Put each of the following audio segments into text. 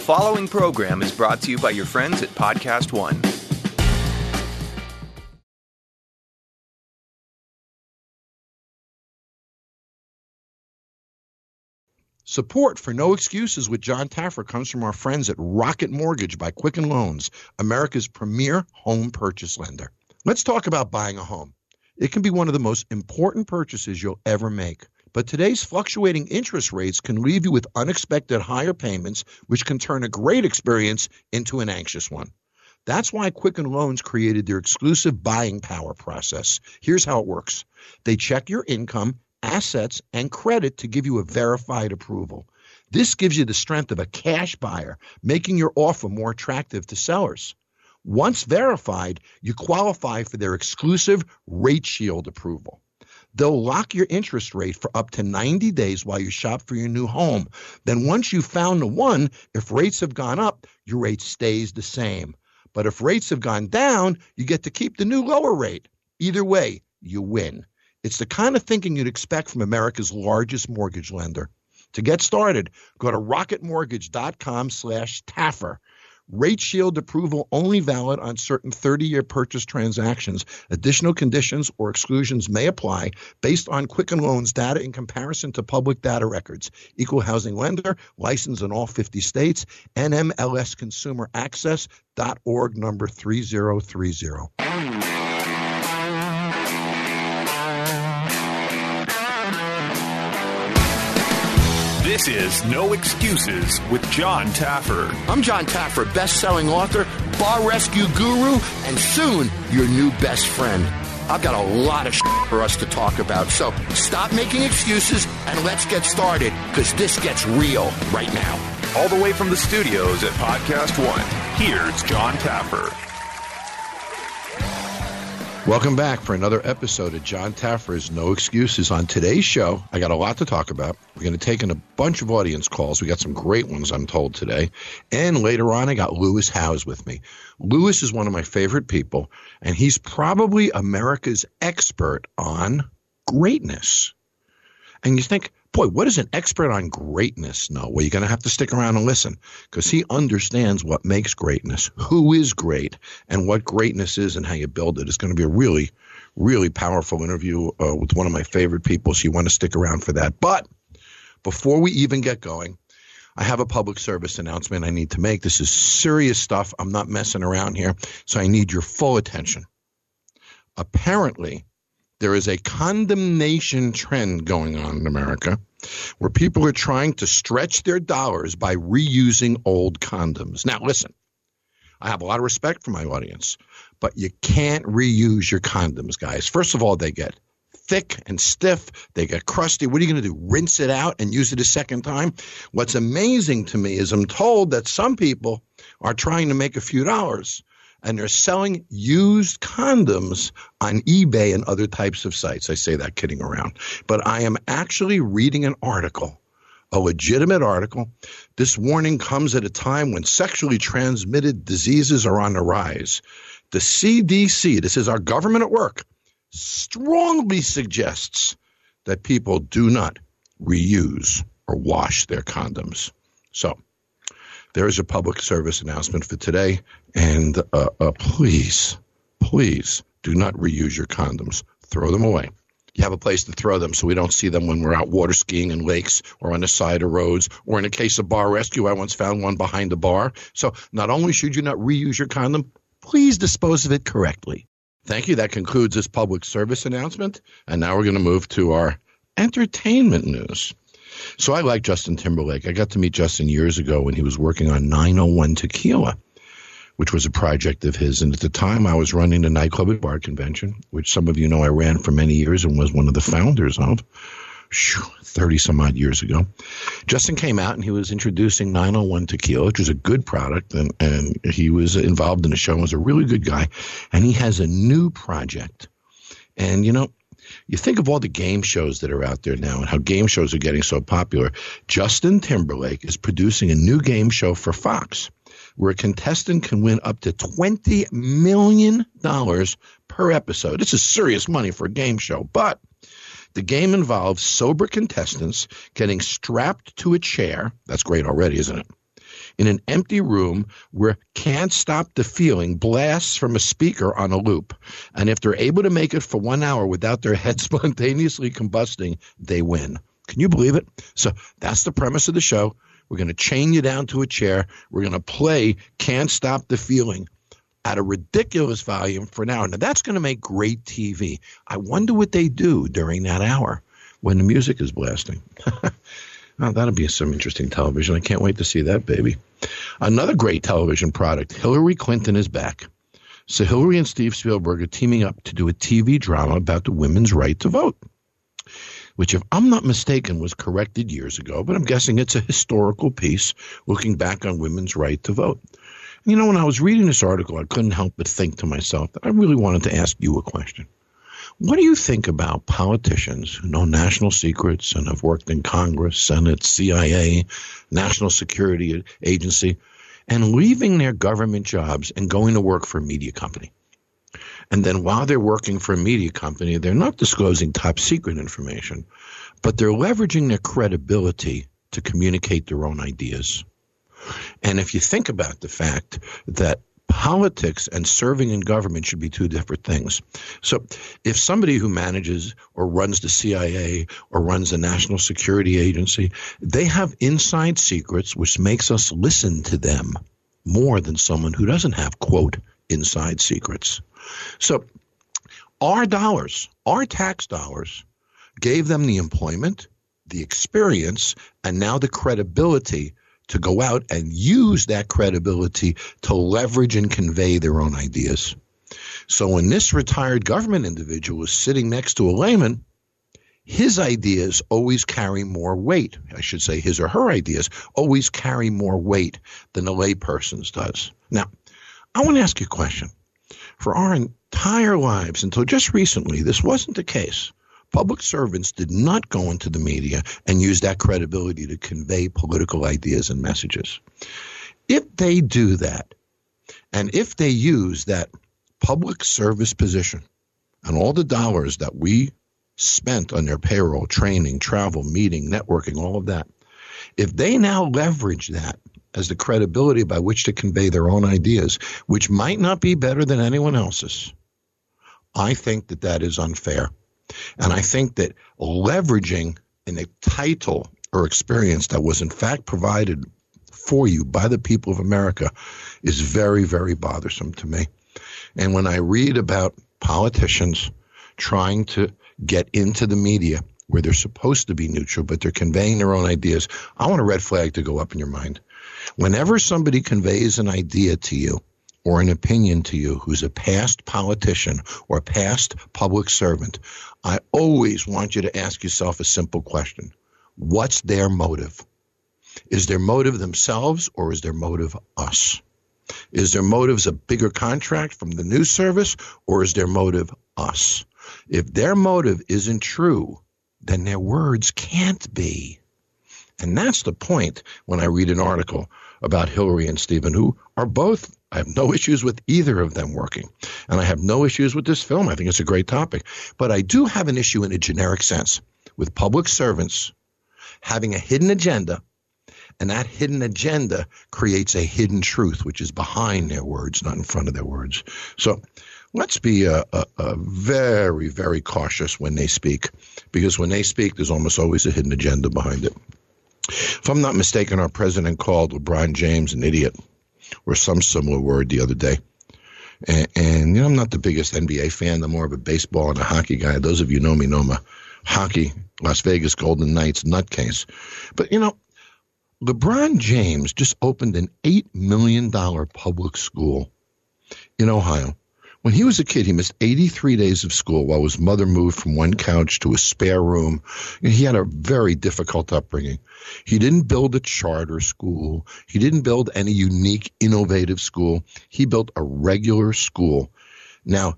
following program is brought to you by your friends at Podcast One. Support for No Excuses with John Taffer comes from our friends at Rocket Mortgage by Quicken Loans, America's premier home purchase lender. Let's talk about buying a home. It can be one of the most important purchases you'll ever make. But today's fluctuating interest rates can leave you with unexpected higher payments, which can turn a great experience into an anxious one. That's why Quicken Loans created their exclusive buying power process. Here's how it works. They check your income, assets, and credit to give you a verified approval. This gives you the strength of a cash buyer, making your offer more attractive to sellers. Once verified, you qualify for their exclusive Rate Shield approval. They'll lock your interest rate for up to 90 days while you shop for your new home. Then once you've found the one, if rates have gone up, your rate stays the same. But if rates have gone down, you get to keep the new lower rate. Either way, you win. It's the kind of thinking you'd expect from America's largest mortgage lender. To get started, go to rocketmortgage.com/Taffer. Rate Shield approval only valid on certain 30-year purchase transactions. Additional conditions or exclusions may apply based on Quicken Loans data in comparison to public data records. Equal housing lender, licensed in all 50 states, NMLSconsumeraccess.org number 3030. This is No Excuses with John Taffer. I'm John Taffer, best-selling author, bar rescue guru, and soon your new best friend. I've got a lot of for us to talk about, so stop making excuses and let's get started, because this gets real right now. All the way from the studios at Podcast One, here's John Taffer. Welcome back for another episode of John Taffer's No Excuses. On today's show, I got a lot to talk about. We're going to take in a bunch of audience calls. We got some great ones, I'm told, today. And later on, I got Lewis Howes with me. Lewis is one of my favorite people, and he's probably America's expert on greatness. And you think, boy, what does an expert on greatness know? Well, you're going to have to stick around and listen, because he understands what makes greatness, who is great, and what greatness is and how you build it. It's going to be a really, really powerful interview with one of my favorite people, so you want to stick around for that. But before we even get going, I have a public service announcement I need to make. This is serious stuff. I'm not messing around here, so I need your full attention. Apparently, there is a condemnation trend going on in America where people are trying to stretch their dollars by reusing old condoms. Now, listen, I have a lot of respect for my audience, but you can't reuse your condoms, guys. First of all, they get thick and stiff. They get crusty. What are you going to do? Rinse it out and use it a second time? What's amazing to me is I'm told that some people are trying to make a few dollars, and they're selling used condoms on eBay and other types of sites. I say that kidding around. But I am actually reading an article, a legitimate article. This warning comes at a time when sexually transmitted diseases are on the rise. The CDC, this is our government at work, strongly suggests that people do not reuse or wash their condoms. So there is a public service announcement for today, and please do not reuse your condoms. Throw them away. You have a place to throw them so we don't see them when we're out water skiing in lakes or on the side of roads, or in a case of bar rescue, I once found one behind a bar. So not only should you not reuse your condom, please dispose of it correctly. Thank you. That concludes this public service announcement, and now we're going to move to our entertainment news. So I like Justin Timberlake. I got to meet Justin years ago when he was working on 901 Tequila, which was a project of his. And at the time, I was running the Nightclub and Bar Convention, which some of you know I ran for many years and was one of the founders of 30-some-odd years ago. Justin came out and he was introducing 901 Tequila, which was a good product, and he was involved in the show and was a really good guy. And he has a new project. And, you know, you think of all the game shows that are out there now and how game shows are getting so popular. Justin Timberlake is producing a new game show for Fox where a contestant can win up to $20 million per episode. This is serious money for a game show, but the game involves sober contestants getting strapped to a chair. That's great already, isn't it? in an empty room where Can't Stop the Feeling blasts from a speaker on a loop. And if they're able to make it for 1 hour without their head spontaneously combusting, they win. Can you believe it? So that's the premise of the show. We're going to chain you down to a chair. We're going to play Can't Stop the Feeling at a ridiculous volume for an hour. Now, that's going to make great TV. I wonder what they do during that hour when the music is blasting. Well, that'll be some interesting television. I can't wait to see that, baby. Another great television product, Hillary Clinton is back. So Hillary and Steve Spielberg are teaming up to do a TV drama about the women's right to vote, which, if I'm not mistaken, was corrected years ago, but I'm guessing it's a historical piece looking back on women's right to vote. You know, when I was reading this article, I couldn't help but think to myself that I really wanted to ask you a question. What do you think about politicians who know national secrets and have worked in Congress, Senate, CIA, National Security Agency, and leaving their government jobs and going to work for a media company? And then while they're working for a media company, they're not disclosing top secret information, but they're leveraging their credibility to communicate their own ideas. And if you think about the fact that politics and serving in government should be two different things. So if somebody who manages or runs the CIA or runs the National Security Agency, they have inside secrets, which makes us listen to them more than someone who doesn't have, quote, inside secrets. So our dollars, our tax dollars, gave them the employment, the experience, and now the credibility to go out and use that credibility to leverage and convey their own ideas. So when this retired government individual is sitting next to a layman, his ideas always carry more weight. I should say his or her ideas always carry more weight than the layperson's does. Now, I want to ask you a question. For our entire lives, until just recently, this wasn't the case. Public servants did not go into the media and use that credibility to convey political ideas and messages. If they do that, and if they use that public service position and all the dollars that we spent on their payroll, training, travel, meeting, networking, all of that, if they now leverage that as the credibility by which to convey their own ideas, which might not be better than anyone else's, I think that that is unfair. And I think that leveraging in a title or experience that was in fact provided for you by the people of America is very, very bothersome to me. And when I read about politicians trying to get into the media where they're supposed to be neutral, but they're conveying their own ideas, I want a red flag to go up in your mind. Whenever somebody conveys an idea to you or an opinion to you who's a past politician or past public servant, I always want you to ask yourself a simple question. What's their motive? Is their motive themselves or is their motive us? Is their motives a bigger contract from the news service or is their motive us? If their motive isn't true, then their words can't be. And that's the point when I read an article about Hillary and Stephen, who are both, I have no issues with either of them working. And I have no issues with this film. I think it's a great topic. But I do have an issue in a generic sense with public servants having a hidden agenda, and that hidden agenda creates a hidden truth, which is behind their words, not in front of their words. So let's be very, very cautious when they speak, because when they speak, there's almost always a hidden agenda behind it. If I'm not mistaken, our president called LeBron James an idiot or some similar word the other day. And you know, I'm not the biggest NBA fan. I'm more of a baseball and a hockey guy. Those of you know me know I'm a hockey, Las Vegas Golden Knights nutcase. But, you know, LeBron James just opened an $8 million public school in Ohio. When he was a kid, he missed 83 days of school while his mother moved from one couch to a spare room. And he had a very difficult upbringing. He didn't build a charter school. He didn't build any unique, innovative school. He built a regular school. Now,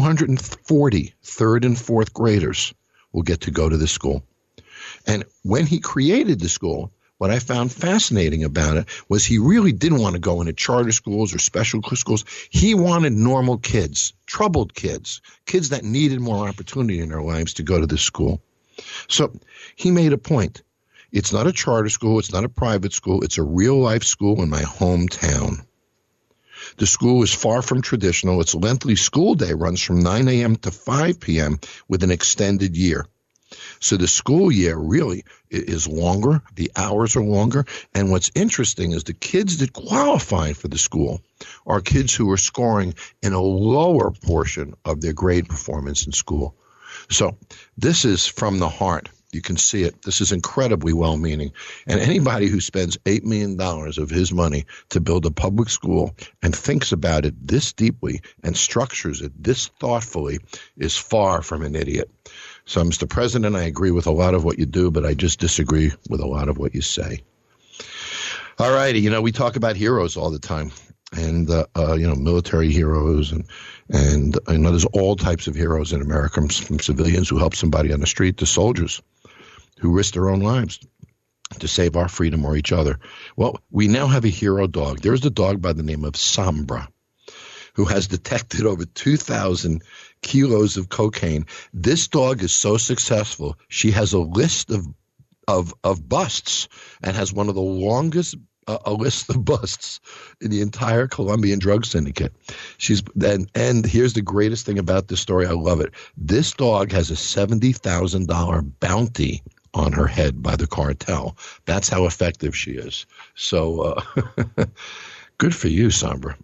240 third and fourth graders will get to go to this school. And when he created the school, what I found fascinating about it was he really didn't want to go into charter schools or special schools. He wanted normal kids, troubled kids, kids that needed more opportunity in their lives to go to this school. So he made a point. It's not a charter school. It's not a private school. It's a real-life school in my hometown. The school is far from traditional. Its lengthy school day runs from 9 a.m. to 5 p.m. with an extended year. So the school year really is longer. The hours are longer. And what's interesting is the kids that qualify for the school are kids who are scoring in a lower portion of their grade performance in school. So this is from the heart. You can see it. This is incredibly well-meaning. And anybody who spends $8 million of his money to build a public school and thinks about it this deeply and structures it this thoughtfully is far from an idiot. So, Mr. President, I agree with a lot of what you do, but I just disagree with a lot of what you say. All righty. You know, we talk about heroes all the time. And, military heroes and there's all types of heroes in America, from civilians who help somebody on the street to soldiers who risk their own lives to save our freedom or each other. Well, we now have a hero dog. There's a dog by the name of Sombra, who has detected over 2,000 kilos of cocaine. This dog is so successful, she has a list of busts and has one of the longest a list of busts in the entire Colombian drug syndicate. And here's the greatest thing about this story. I love it. This dog has a $70,000 bounty on her head by the cartel. That's how effective she is. So good for you, Sombra.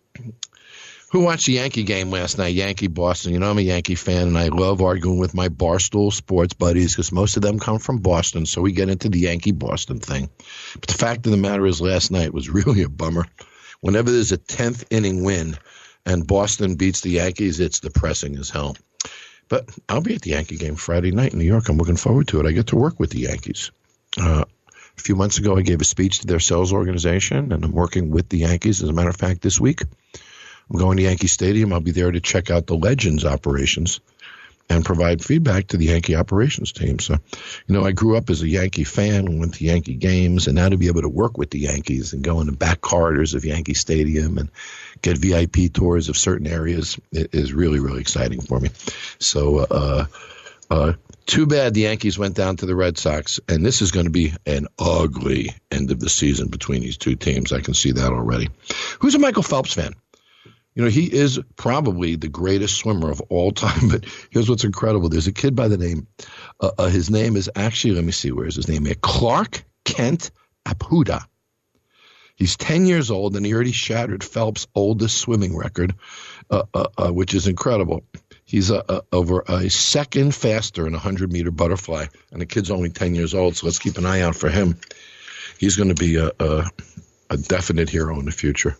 Who watched the Yankee game last night? Yankee Boston. You know, I'm a Yankee fan, and I love arguing with my Barstool sports buddies because most of them come from Boston, so we get into the Yankee Boston thing. But the fact of the matter is last night was really a bummer. Whenever there's a 10th inning win and Boston beats the Yankees, it's depressing as hell. But I'll be at the Yankee game Friday night in New York. I'm looking forward to it. I get to work with the Yankees. A few months ago, I gave a speech to their sales organization, and I'm working with the Yankees. As a matter of fact, this week, I'm going to Yankee Stadium. I'll be there to check out the Legends operations and provide feedback to the Yankee operations team. So, I grew up as a Yankee fan, went to Yankee games, and now to be able to work with the Yankees and go in the back corridors of Yankee Stadium and get VIP tours of certain areas is really, really exciting for me. So, too bad the Yankees went down to the Red Sox, and this is going to be an ugly end of the season between these two teams. I can see that already. Who's a Michael Phelps fan? He is probably the greatest swimmer of all time, but here's what's incredible. There's a kid by the name, his name is actually, let me see, where's his name? Clark Kent Apuda. He's 10 years old, and he already shattered Phelps' oldest swimming record, which is incredible. He's over a second faster in a 100-meter butterfly, and the kid's only 10 years old, so let's keep an eye out for him. He's going to be a definite hero in the future.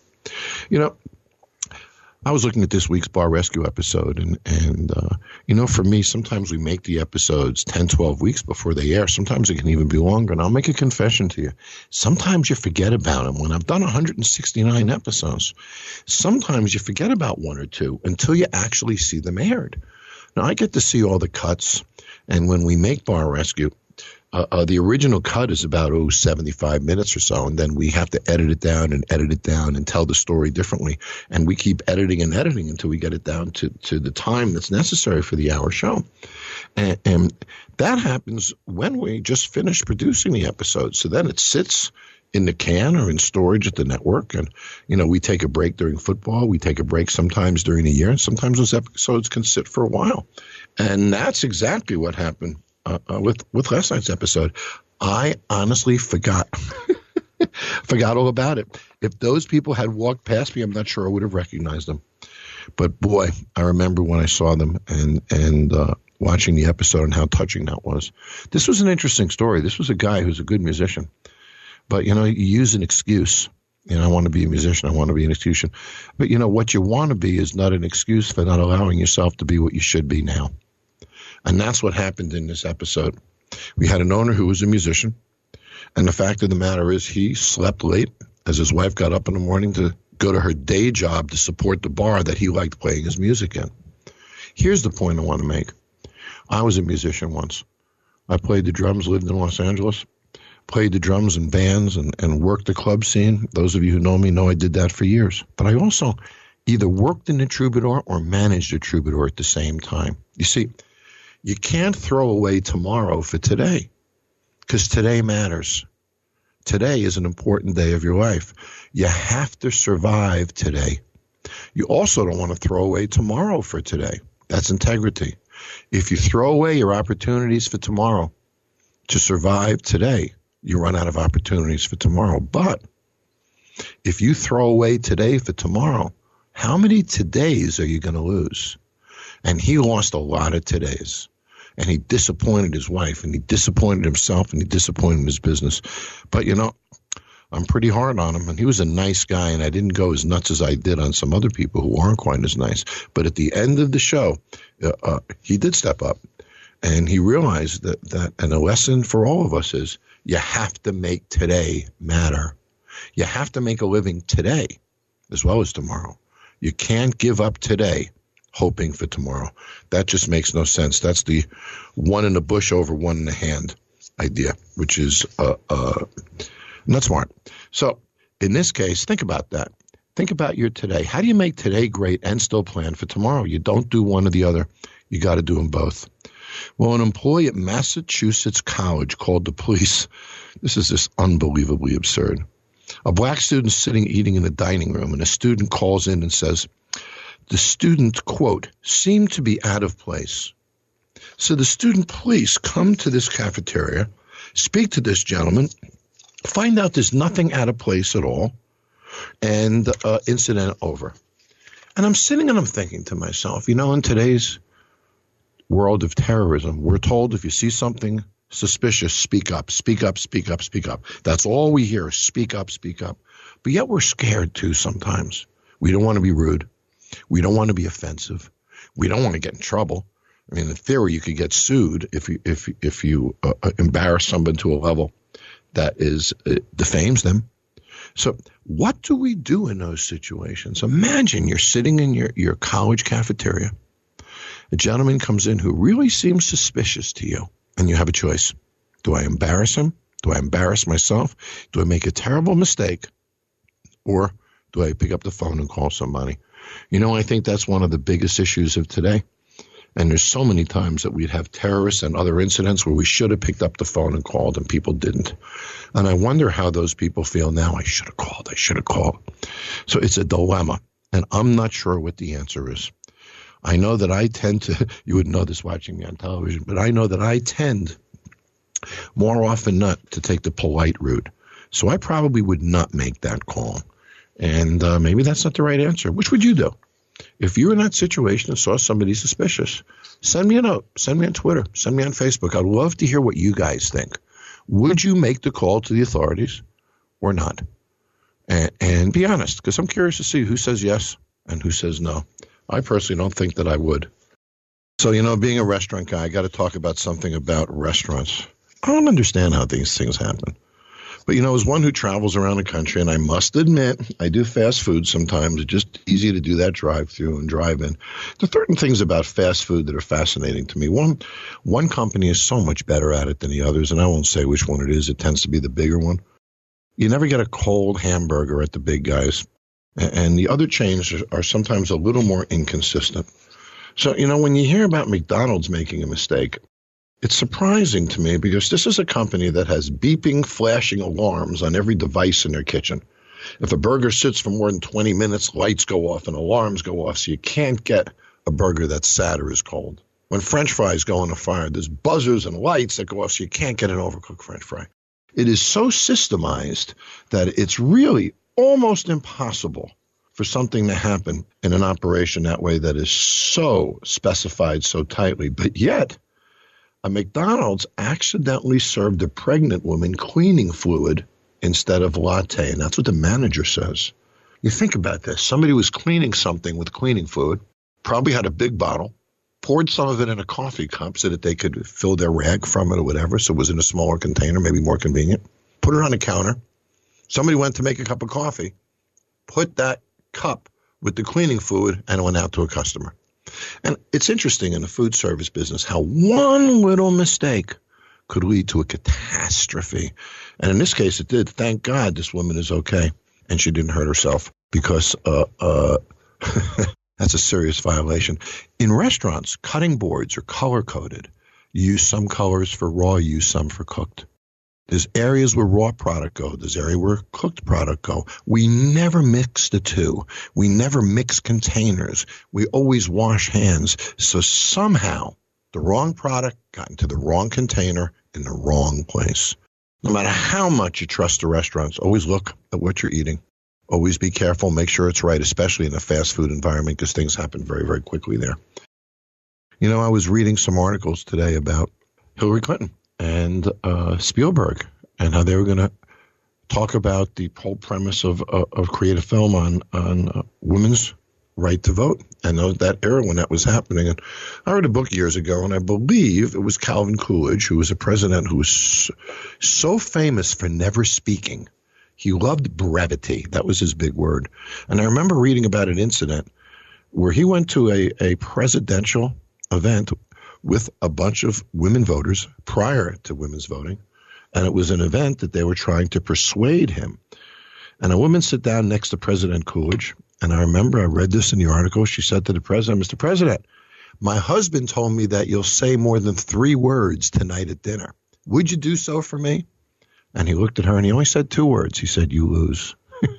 I was looking at this week's Bar Rescue episode, and for me, sometimes we make the episodes 10, 12 weeks before they air. Sometimes it can even be longer, and I'll make a confession to you. Sometimes you forget about them. When I've done 169 episodes, sometimes you forget about one or two until you actually see them aired. Now, I get to see all the cuts, and when we make Bar Rescue, the original cut is about 75 minutes or so, and then we have to edit it down and tell the story differently. And we keep editing and editing until we get it down to the time that's necessary for the hour show. And that happens when we just finish producing the episode. So then it sits in the can or in storage at the network. And, we take a break during football. We take a break sometimes during the year. And sometimes those episodes can sit for a while. And that's exactly what happened with last night's episode. I honestly forgot all about it. If those people had walked past me, I'm not sure I would have recognized them. But boy, I remember when I saw them and watching the episode and how touching that was. This was an interesting story. This was a guy who's a good musician. But, you use an excuse. I want to be a musician. I want to be an excuse. But, what you want to be is not an excuse for not allowing yourself to be what you should be now. And that's what happened in this episode. We had an owner who was a musician, and the fact of the matter is he slept late as his wife got up in the morning to go to her day job to support the bar that he liked playing his music in. Here's the point I want to make. I was a musician once. I played the drums, lived in Los Angeles, played the drums in bands and worked the club scene. Those of you who know me know I did that for years. But I also either worked in a troubadour or managed a troubadour at the same time. You see, you can't throw away tomorrow for today. because today matters. Today is an important day of your life. You have to survive today. You also don't want to throw away tomorrow for today. That's integrity. If you throw away your opportunities for tomorrow to survive today, you run out of opportunities for tomorrow. But if you throw away today for tomorrow, how many todays are you going to lose? And he lost a lot of todays. And he disappointed his wife, and he disappointed himself, and he disappointed his business. But, you know, I'm pretty hard on him, and he was a nice guy, and I didn't go as nuts as I did on some other people who aren't quite as nice. But at the end of the show, he did step up, and he realized that, and a lesson for all of us is, you have to make today matter. You have to make a living today as well as tomorrow. You can't give up today hoping for tomorrow. That just makes no sense. That's the one in the bush over one in the hand idea, which is not smart. So in this case, think about that. Think about your today. How do you make today great and still plan for tomorrow? You don't do one or the other. You got to do them both. Well, an employee at Massachusetts College called the police. This is just unbelievably absurd. A black student sitting eating in the dining room, and a student calls in and says, the student, quote, seemed to be out of place. So the student police come to this cafeteria, speak to this gentleman, find out there's nothing out of place at all, and incident over. And I'm sitting and I'm thinking to myself, you know, in today's world of terrorism, we're told if you see something suspicious, speak up, speak up, speak up, speak up. That's all we hear, speak up, speak up. But yet we're scared too sometimes. We don't want to be rude. We don't want to be offensive. We don't want to get in trouble. I mean, in theory, you could get sued if you embarrass someone to a level that is defames them. So what do we do in those situations? Imagine you're sitting in your college cafeteria. A gentleman comes in who really seems suspicious to you, and you have a choice. Do I embarrass him? Do I embarrass myself? Do I make a terrible mistake? Or do I pick up the phone and call somebody? You know, I think that's one of the biggest issues of today. And there's so many times that we'd have terrorists and other incidents where we should have picked up the phone and called and people didn't. And I wonder how those people feel now. I should have called. So it's a dilemma. And I'm not sure what the answer is. I know that I tend to, you would know this watching me on television, but I know that I tend more often not to take the polite route. So I probably would not make that call. And maybe that's not the right answer. Which would you do? If you're in that situation and saw somebody suspicious, send me a note. Send me on Twitter. Send me on Facebook. I'd love to hear what you guys think. Would you make the call to the authorities or not? And be honest, because I'm curious to see who says yes and who says no. I personally don't think that I would. So, you know, being a restaurant guy, I got to talk about something about restaurants. I don't understand how these things happen. But, you know, as one who travels around the country, and I must admit, I do fast food sometimes. It's just easy to do that drive-through and drive-in. There are certain things about fast food that are fascinating to me. One company is so much better at it than the others, and I won't say which one it is. It tends to be the bigger one. You never get a cold hamburger at the big guys. And the other chains are sometimes a little more inconsistent. So, you know, when you hear about McDonald's making a mistake, it's surprising to me because this is a company that has beeping, flashing alarms on every device in their kitchen. If a burger sits for more than 20 minutes, lights go off and alarms go off, so you can't get a burger that's sad or is cold. When French fries go on a fire, there's buzzers and lights that go off, so you can't get an overcooked French fry. It is so systemized that it's really almost impossible for something to happen in an operation that way that is so specified so tightly. But yet, a McDonald's accidentally served a pregnant woman cleaning fluid instead of latte, and that's what the manager says. You think about this. Somebody was cleaning something with cleaning fluid, probably had a big bottle, poured some of it in a coffee cup so that they could fill their rag from it or whatever, so it was in a smaller container, maybe more convenient, put it on the counter. Somebody went to make a cup of coffee, put that cup with the cleaning fluid, and went out to a customer. And it's interesting in the food service business how one little mistake could lead to a catastrophe. And in this case, it did. Thank God this woman is okay and she didn't hurt herself because that's a serious violation. In restaurants, cutting boards are color-coded. You use some colors for raw, you use some for cooked. There's areas where raw product go. There's areas where cooked product go. We never mix the two. We never mix containers. We always wash hands. So somehow the wrong product got into the wrong container in the wrong place. No matter how much you trust the restaurants, always look at what you're eating. Always be careful. Make sure it's right, especially in a fast food environment, because things happen very, very quickly there. You know, I was reading some articles today about Hillary Clinton and Spielberg, and how they were going to talk about the whole premise of create a film on women's right to vote, and that era when that was happening. And I read a book years ago, and I believe it was Calvin Coolidge, who was a president who was so famous for never speaking. He loved brevity. That was his big word. And I remember reading about an incident where he went to a presidential event with a bunch of women voters prior to women's voting. And it was an event that they were trying to persuade him. And a woman sat down next to President Coolidge. And I remember I read this in the article. She said to the president, "Mr. President, my husband told me that you'll say more than 3 words tonight at dinner. Would you do so for me?" And he looked at her and he only said 2 words. He said, "You lose."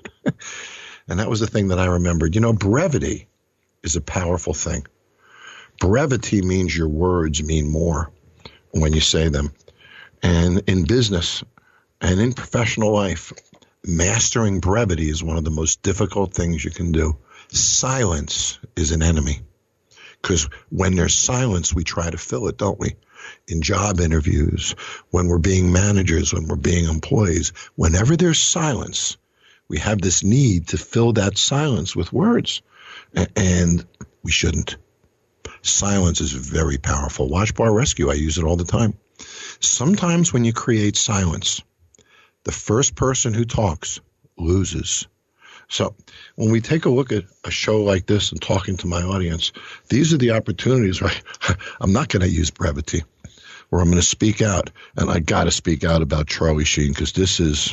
And that was the thing that I remembered. You know, brevity is a powerful thing. Brevity means your words mean more when you say them. And in business and in professional life, mastering brevity is one of the most difficult things you can do. Silence is an enemy, because when there's silence, we try to fill it, don't we? In job interviews, when we're being managers, when we're being employees, whenever there's silence, we have this need to fill that silence with words, and we shouldn't. Silence is very powerful. Watch Bar Rescue. I use it all the time. Sometimes when you create silence, the first person who talks loses. So when we take a look at a show like this and talking to my audience, these are the opportunities, right? I'm not going to use brevity, or I'm going to speak out. And I got to speak out about Charlie Sheen, because this is,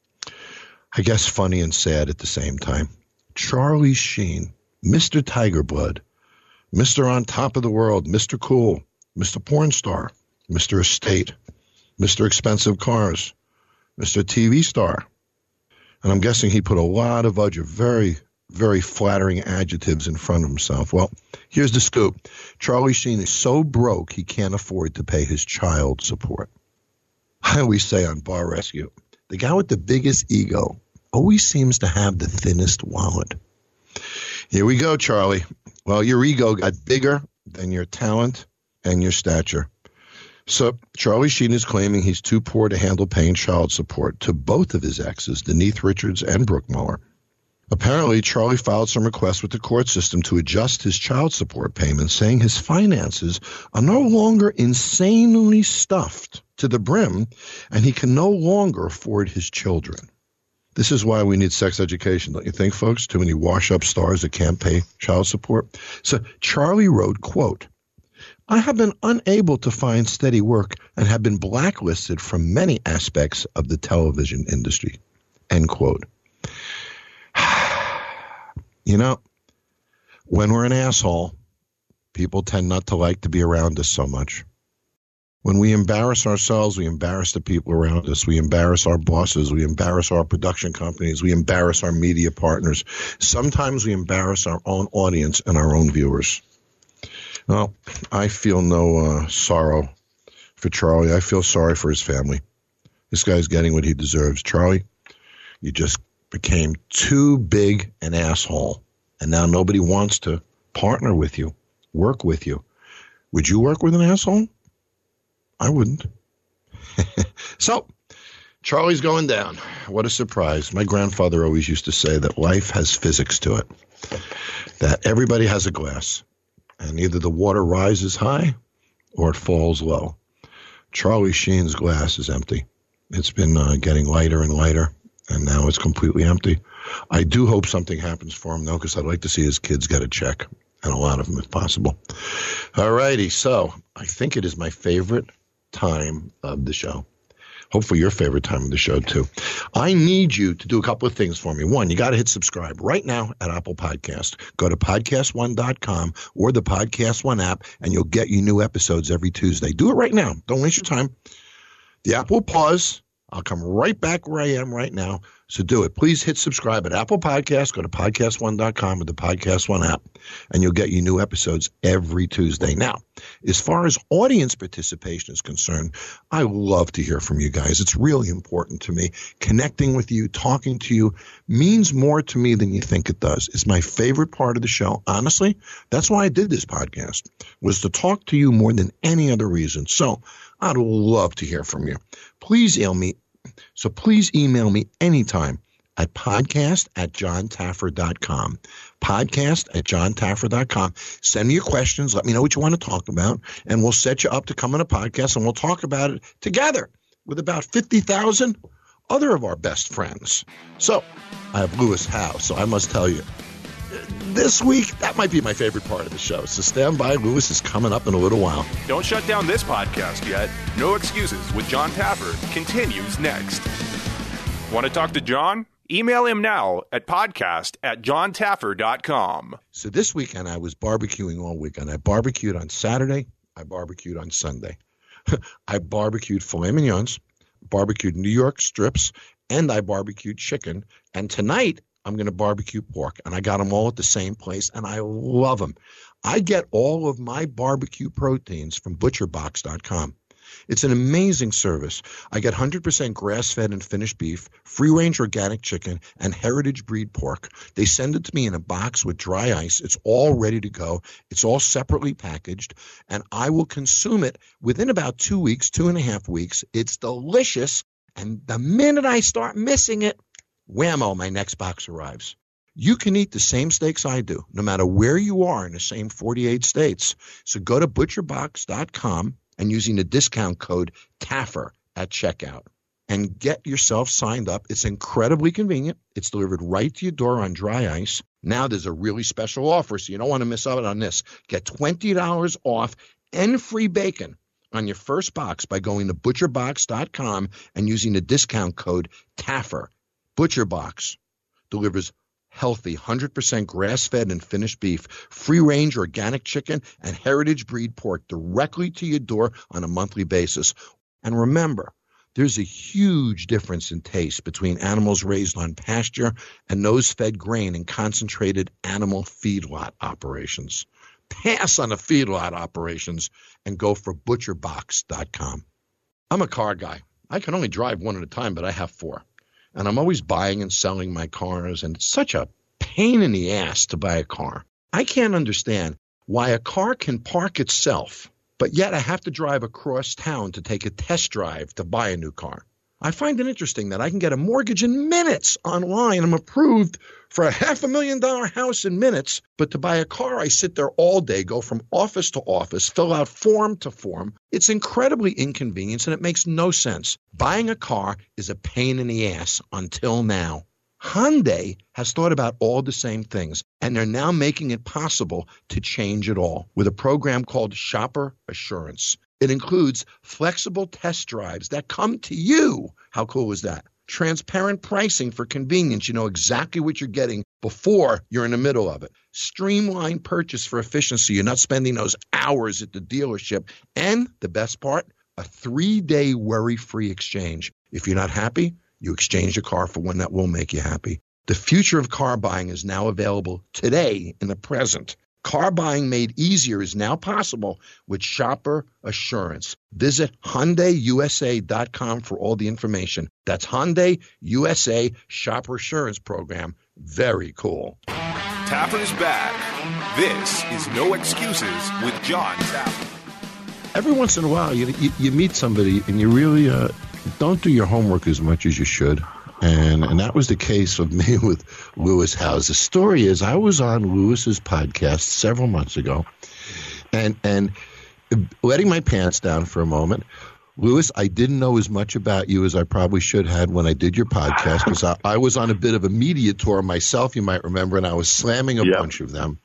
I guess, funny and sad at the same time. Charlie Sheen, Mr. Tiger Blood, Mr. On Top of the World, Mr. Cool, Mr. Porn Star, Mr. Estate, Mr. Expensive Cars, Mr. TV Star. And I'm guessing he put a lot of other very, very flattering adjectives in front of himself. Well, here's the scoop. Charlie Sheen is so broke he can't afford to pay his child support. I always say on Bar Rescue, the guy with the biggest ego always seems to have the thinnest wallet. Here we go, Charlie. Well, your ego got bigger than your talent and your stature. So Charlie Sheen is claiming he's too poor to handle paying child support to both of his exes, Denise Richards and Brooke Muller. Apparently, Charlie filed some requests with the court system to adjust his child support payments, saying his finances are no longer insanely stuffed to the brim, and he can no longer afford his children. This is why we need sex education, don't you think, folks? Too many wash-up stars that can't pay child support. So Charlie wrote, quote, "I have been unable to find steady work and have been blacklisted from many aspects of the television industry," end quote. You know, when we're an asshole, people tend not to like to be around us so much. When we embarrass ourselves, we embarrass the people around us. We embarrass our bosses. We embarrass our production companies. We embarrass our media partners. Sometimes we embarrass our own audience and our own viewers. Well, I feel no sorrow for Charlie. I feel sorry for his family. This guy's getting what he deserves. Charlie, you just became too big an asshole, and now nobody wants to partner with you, work with you. Would you work with an asshole? I wouldn't. So, Charlie's going down. What a surprise. My grandfather always used to say that life has physics to it, that everybody has a glass, and either the water rises high or it falls low. Charlie Sheen's glass is empty. It's been getting lighter and lighter, and now it's completely empty. I do hope something happens for him, though, because I'd like to see his kids get a check, and a lot of them if possible. All righty, so I think it is my favorite time of the show. Hopefully your favorite time of the show, too. I need you to do a couple of things for me. One, you got to hit subscribe right now at Apple Podcast. Go to podcastone.com or the Podcast One app, and you'll get your new episodes every Tuesday. Do it right now. Don't waste your time. The app will pause. I'll come right back where I am right now. So do it. Please hit subscribe at Apple Podcasts. Go to podcastone.com with the Podcast One app, and you'll get your new episodes every Tuesday. Now, as far as audience participation is concerned, I love to hear from you guys. It's really important to me. Connecting with you, talking to you means more to me than you think it does. It's my favorite part of the show. Honestly, that's why I did this podcast, was to talk to you more than any other reason. So I'd love to hear from you. Please email me anytime at podcast@johntaffer.com. Podcast@johntaffer.com. Send me your questions. Let me know what you want to talk about, and we'll set you up to come on a podcast, and we'll talk about it together with about 50,000 other of our best friends. So I have Lewis Howe, so I must tell you, this week, that might be my favorite part of the show. So stand by. Lewis is coming up in a little while. Don't shut down this podcast yet. No Excuses with John Taffer continues next. Want to talk to John? Email him now at podcast@johntaffer.com. So this weekend, I was barbecuing all weekend. I barbecued on Saturday. I barbecued on Sunday. I barbecued filet mignons, barbecued New York strips, and I barbecued chicken. And tonight, I'm going to barbecue pork, and I got them all at the same place, and I love them. I get all of my barbecue proteins from butcherbox.com. It's an amazing service. I get 100% grass-fed and finished beef, free-range organic chicken, and heritage breed pork. They send it to me in a box with dry ice. It's all ready to go. It's all separately packaged, and I will consume it within about 2 weeks, 2.5 weeks. It's delicious, and the minute I start missing it, whammo, my next box arrives. You can eat the same steaks I do, no matter where you are in the same 48 states. So go to butcherbox.com and using the discount code TAFFER at checkout and get yourself signed up. It's incredibly convenient. It's delivered right to your door on dry ice. Now there's a really special offer, so you don't want to miss out on this. Get $20 off and free bacon on your first box by going to butcherbox.com and using the discount code TAFFER. ButcherBox delivers healthy, 100% grass-fed and finished beef, free-range organic chicken, and heritage breed pork directly to your door on a monthly basis. And remember, there's a huge difference in taste between animals raised on pasture and those fed grain in concentrated animal feedlot operations. Pass on the feedlot operations and go for butcherbox.com. I'm a car guy. I can only drive one at a time, but I have 4. And I'm always buying and selling my cars, and it's such a pain in the ass to buy a car. I can't understand why a car can park itself, but yet I have to drive across town to take a test drive to buy a new car. I find it interesting that I can get a mortgage in minutes online. I'm approved for a $500,000 house in minutes, but to buy a car, I sit there all day, go from office to office, fill out form to form. It's incredibly inconvenient, and it makes no sense. Buying a car is a pain in the ass until now. Hyundai has thought about all the same things, and they're now making it possible to change it all with a program called Shopper Assurance. It includes flexible test drives that come to you. How cool is that? Transparent pricing for convenience. You know exactly what you're getting before you're in the middle of it. Streamlined purchase for efficiency. You're not spending those hours at the dealership. And the best part, a 3-day worry-free exchange. If you're not happy, you exchange your car for one that will make you happy. The future of car buying is now available today in the present. Car buying made easier is now possible with Shopper Assurance. Visit HyundaiUSA.com for all the information. That's Hyundai USA Shopper Assurance Program. Very cool. Taffer's back. This is No Excuses with John Taffer. Every once in a while, you meet somebody and you really don't do your homework as much as you should. And that was the case of me with Lewis Howe. The story is I was on Lewis's podcast several months ago and letting my pants down for a moment. Lewis, I didn't know as much about you as I probably should have when I did your podcast because I was on a bit of a media tour myself, you might remember, and I was slamming a bunch of them.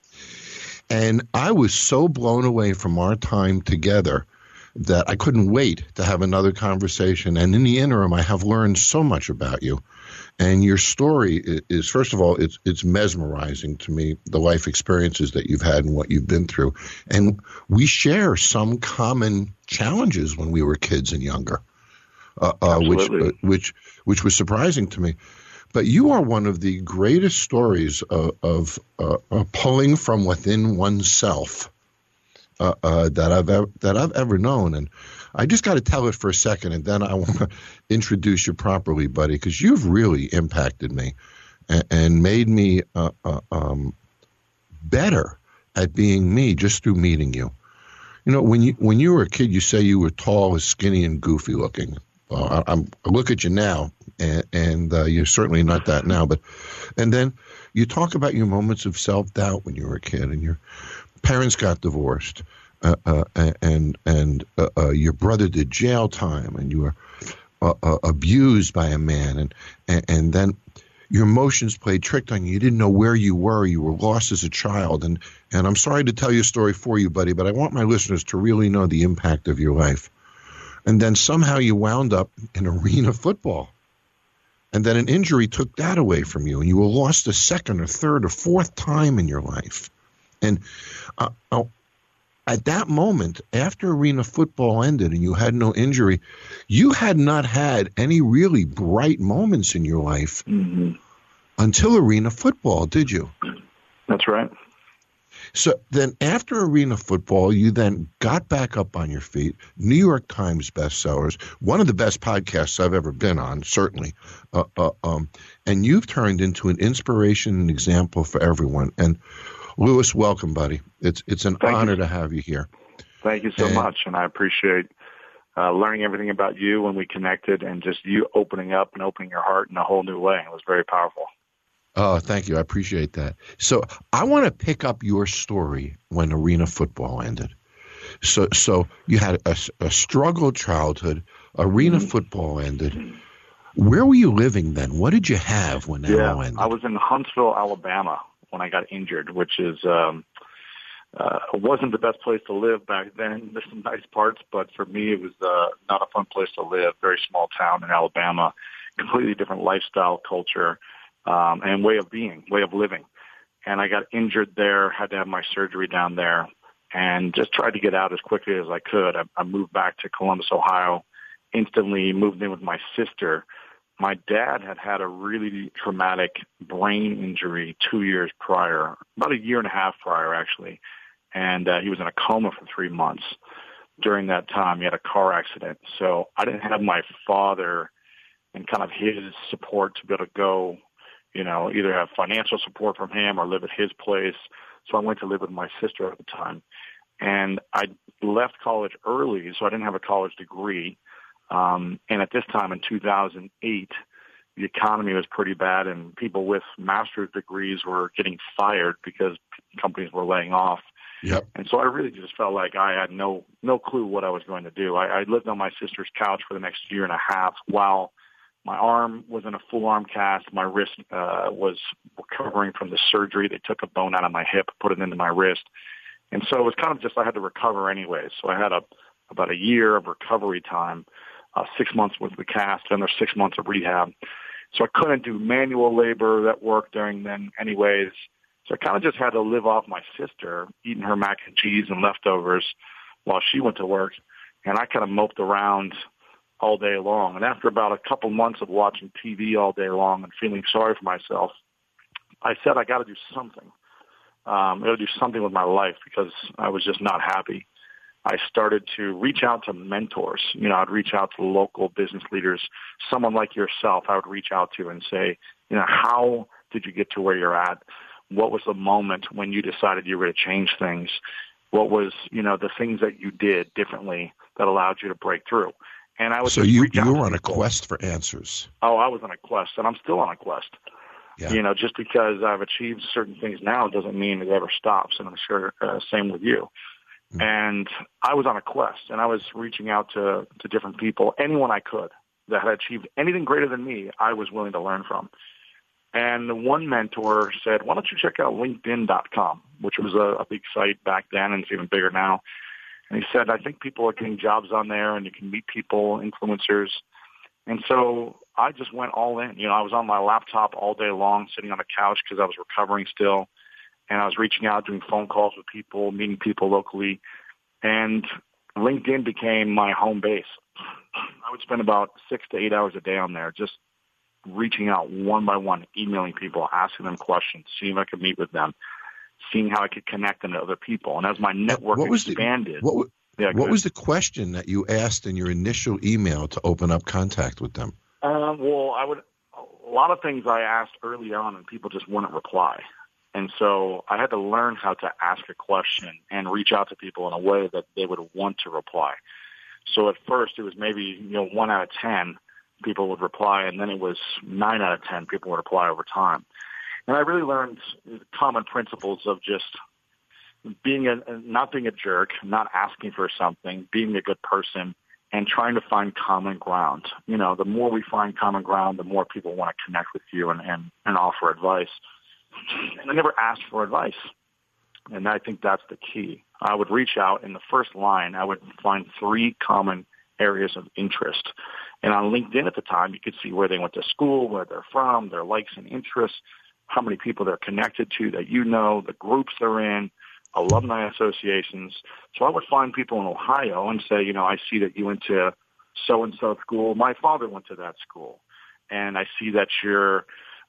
And I was so blown away from our time together that I couldn't wait to have another conversation. And in the interim, I have learned so much about you. And your story is, first of all, it's mesmerizing to me, the life experiences that you've had and what you've been through. And we share some common challenges when we were kids and younger. which was surprising to me. But you are one of the greatest stories of pulling from within oneself that I've ever known. And I just got to tell it for a second, and then I want to introduce you properly, buddy, because you've really impacted me and made me better at being me just through meeting you. You know, when you were a kid, you say you were tall, skinny, and goofy looking. I look at you now, and you're certainly not that now. And then you talk about your moments of self-doubt when you were a kid, and your parents got divorced, and your brother did jail time, and you were abused by a man, and then your emotions played trick on you. You didn't know where you were. You were lost as a child, and I'm sorry to tell your story for you, buddy, but I want my listeners to really know the impact of your life. And then somehow you wound up in arena football. And then an injury took that away from you, and you were lost a second or third or fourth time in your life. And at that moment, after arena football ended and you had no injury, you had not had any really bright moments in your life until arena football, did you? That's right. So then after arena football, you then got back up on your feet, New York Times bestsellers, one of the best podcasts I've ever been on, certainly. And you've turned into an inspiration and example for everyone. And Louis, welcome, buddy. It's an honor to have you here. Thank you so much, and I appreciate learning everything about you when we connected, and just you opening up and opening your heart in a whole new way. It was very powerful. Oh, thank you. I appreciate that. So I want to pick up your story when arena football ended. So you had a struggled childhood. Arena football ended. Where were you living then? What did you have when that all ended? I was in Huntsville, Alabama when I got injured, which is wasn't the best place to live back then. There's some nice parts, but for me it was not a fun place to live. Very small town in Alabama, completely different lifestyle, culture, and way of living. And I got injured there, had to have my surgery down there, and just tried to get out as quickly as I could. I moved back to Columbus, Ohio, instantly moved in with my sister. My dad had a really traumatic brain injury 2 years prior, about a year and a half prior, actually. And he was in a coma for 3 months. During that time, he had a car accident. So I didn't have my father and kind of his support to be able to go, either have financial support from him or live at his place. So I went to live with my sister at the time. And I left college early, so I didn't have a college degree. And at this time in 2008, the economy was pretty bad, and people with master's degrees were getting fired because companies were laying off. Yep. And so I really just felt like I had no clue what I was going to do. I lived on my sister's couch for the next year and a half while my arm was in a full arm cast. My wrist was recovering from the surgery. They took a bone out of my hip, put it into my wrist. And so it was kind of just I had to recover anyways. So I had about a year of recovery time. 6 months with the cast, and there's 6 months of rehab. So I couldn't do manual labor that work during then anyways. So I kind of just had to live off my sister, eating her mac and cheese and leftovers while she went to work. And I kind of moped around all day long. And after about a couple months of watching TV all day long and feeling sorry for myself, I said, I got to do something. I got to do something with my life because I was just not happy. I started to reach out to mentors. I'd reach out to local business leaders, someone like yourself I would reach out to and say, how did you get to where you're at? What was the moment when you decided you were going to change things? What was, the things that you did differently that allowed you to break through? And I was so you were on a quest for answers. Oh, I was on a quest, and I'm still on a quest. Yeah. Just because I've achieved certain things now doesn't mean it ever stops, and I'm sure same with you. And I was on a quest, and I was reaching out to different people, anyone I could that had achieved anything greater than me, I was willing to learn from. And one mentor said, why don't you check out LinkedIn.com, which was a big site back then, and it's even bigger now. And he said, I think people are getting jobs on there, and you can meet people, influencers. And so I just went all in. I was on my laptop all day long, sitting on the couch because I was recovering still. And I was reaching out, doing phone calls with people, meeting people locally. And LinkedIn became my home base. I would spend about 6 to 8 hours a day on there, just reaching out one by one, emailing people, asking them questions, seeing if I could meet with them, seeing how I could connect them to other people. And as my network expanded, what was the question that you asked in your initial email to open up contact with them? Well, a lot of things I asked early on, and people just wouldn't reply. And so I had to learn how to ask a question and reach out to people in a way that they would want to reply. So at first it was maybe 1 out of 10 people would reply, and then it was 9 out of 10 people would reply over time. And I really learned common principles of just not being a jerk, not asking for something, being a good person, and trying to find common ground. The more we find common ground, the more people want to connect with you and offer advice. And I never asked for advice. And I think that's the key. I would reach out in the first line. I would find 3 common areas of interest. And on LinkedIn at the time, you could see where they went to school, where they're from, their likes and interests, how many people they're connected to that the groups they're in, alumni associations. So I would find people in Ohio and say, I see that you went to so-and-so school. My father went to that school. And I see that you're,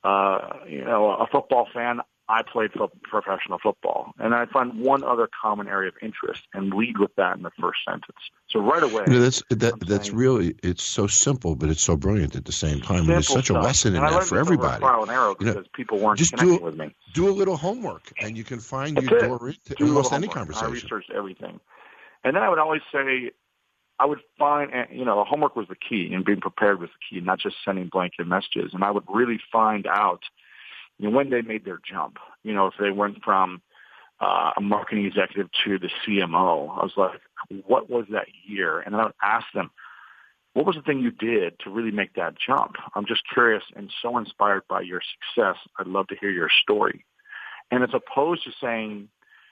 a football fan. I played professional football. And I find one other common area of interest and lead with that in the first sentence. So right away. That's really, it's so simple, but it's so brilliant at the same time. There's such a lesson in that for everybody. Trial and error because people weren't connecting with me. Do a little homework, and you can find your door into almost any conversation. I researched everything. And then I would always say, I would find, homework was the key, and being prepared was the key, not just sending blanket messages. And I would really find out when they made their jump, if they went from a marketing executive to the CMO. I was like, what was that year? And then I would ask them, what was the thing you did to really make that jump? I'm just curious and so inspired by your success. I'd love to hear your story. And as opposed to saying,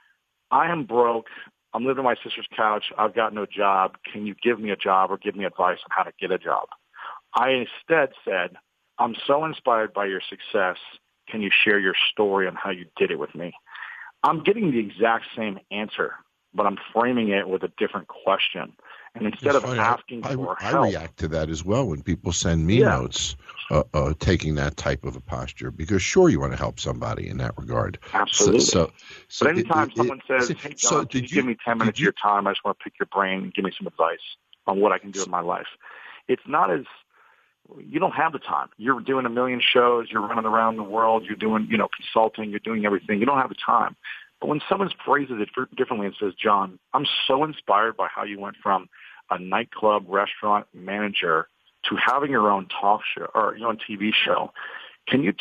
I am broke, I'm living on my sister's couch, I've got no job, can you give me a job or give me advice on how to get a job? I instead said, I'm so inspired by your success, can you share your story on how you did it with me? I'm getting the exact same answer, but I'm framing it with a different question. And instead of asking for help. I react to that as well when people send me notes taking that type of a posture, because sure, you want to help somebody in that regard. Absolutely. But anytime someone says, hey, John, can you give me 10 minutes of your time? I just want to pick your brain and give me some advice on what I can do in my life. It's not as you don't have the time. You're doing a million shows. You're running around the world. You're doing, consulting. You're doing everything. You don't have the time. But when someone phrases it differently and says, John, I'm so inspired by how you went from a nightclub restaurant manager to having your own talk show or your own TV show. Can you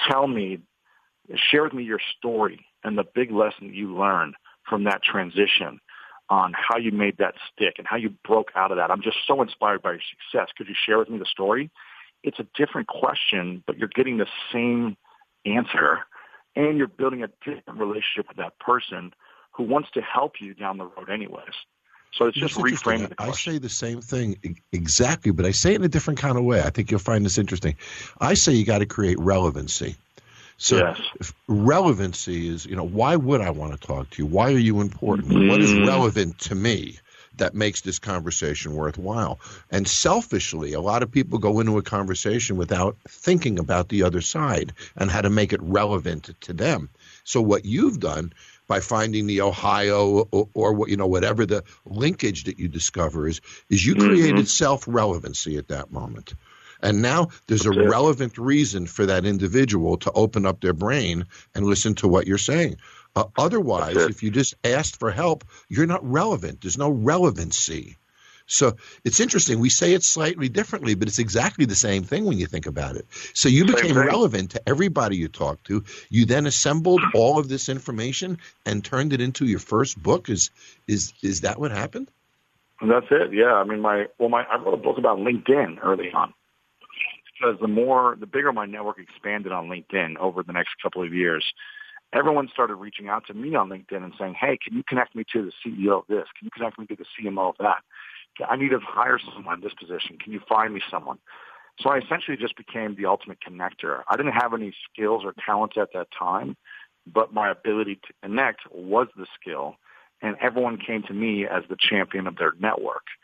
share with me your story and the big lesson you learned from that transition on how you made that stick and how you broke out of that? I'm just so inspired by your success. Could you share with me the story? It's a different question, but you're getting the same answer, and you're building a different relationship with that person who wants to help you down the road anyways. So it's just reframing the question. I say the same thing exactly, but I say it in a different kind of way. I think you'll find this interesting. I say you got to create relevancy. So relevancy is, why would I want to talk to you? Why are you important? Mm-hmm. What is relevant to me that makes this conversation worthwhile? And selfishly, a lot of people go into a conversation without thinking about the other side and how to make it relevant to them. So what you've done by finding the Ohio or whatever the linkage that you discover is you created self-relevancy at that moment. And now there's a relevant reason for that individual to open up their brain and listen to what you're saying. Otherwise, if you just asked for help, you're not relevant. There's no relevancy. So it's interesting. We say it slightly differently, but it's exactly the same thing when you think about it. So you became relevant to everybody you talked to. You then assembled all of this information and turned it into your first book. Is that what happened? That's it. Yeah. I mean, I wrote a book about LinkedIn early on because the bigger my network expanded on LinkedIn over the next couple of years, everyone started reaching out to me on LinkedIn and saying, hey, can you connect me to the CEO of this? Can you connect me to the CMO of that? I need to hire someone in this position. Can you find me someone? So I essentially just became the ultimate connector. I didn't have any skills or talents at that time, but my ability to connect was the skill, and everyone came to me as the champion of their network.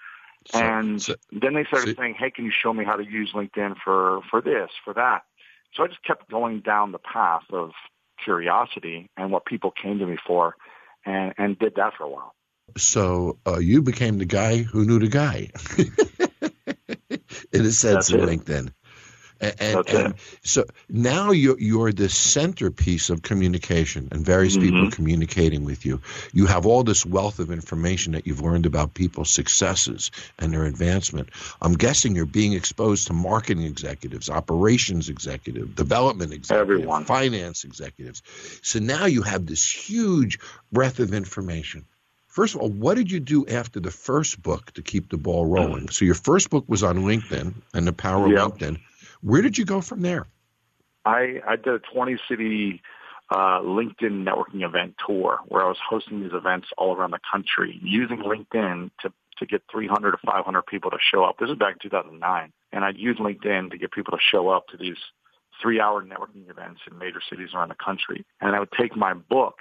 Then they started saying, hey, can you show me how to use LinkedIn for this, for that? So I just kept going down the path of curiosity and what people came to me for, and did that for a while. So you became the guy who knew the guy, in a sense, in LinkedIn. And so now you're the centerpiece of communication and various people communicating with you. You have all this wealth of information that you've learned about people's successes and their advancement. I'm guessing you're being exposed to marketing executives, operations executives, development executives, everyone, finance executives. So now you have this huge breadth of information. First of all, what did you do after the first book to keep the ball rolling? So your first book was on LinkedIn and the power of LinkedIn. Where did you go from there? I did a 20-city LinkedIn networking event tour where I was hosting these events all around the country using LinkedIn to get 300 to 500 people to show up. This is back in 2009. And I'd use LinkedIn to get people to show up to these 3-hour networking events in major cities around the country. And I would take my book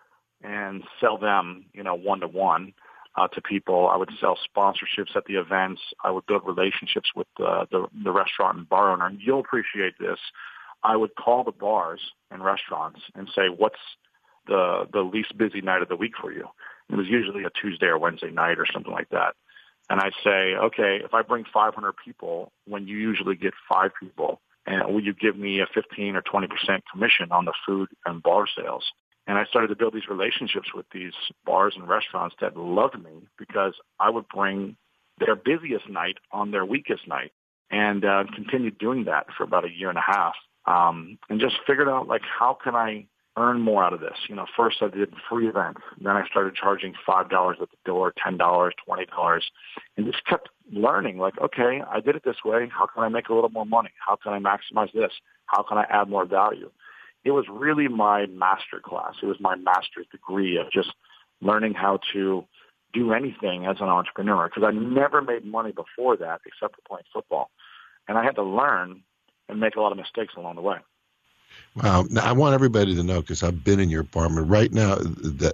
and sell them, one-to-one. To people. I would sell sponsorships at the events. I would build relationships with the restaurant and bar owner. And you'll appreciate this. I would call the bars and restaurants and say, what's the least busy night of the week for you? It was usually a Tuesday or Wednesday night or something like that. And I'd say, okay, if I bring 500 people, when you usually get 5 people, and will you give me a 15 or 20% commission on the food and bar sales? And I started to build these relationships with these bars and restaurants that loved me because I would bring their busiest night on their weakest night, and continued doing that for about a year and a half, and just figured out, how can I earn more out of this? First I did free events. Then I started charging $5 at the door, $10, $20, and just kept learning, okay, I did it this way. How can I make a little more money? How can I maximize this? How can I add more value? It was really my master class. It was my master's degree of just learning how to do anything as an entrepreneur, because I never made money before that except for playing football. And I had to learn and make a lot of mistakes along the way. Wow. Now, I want everybody to know, because I've been in your apartment right now, that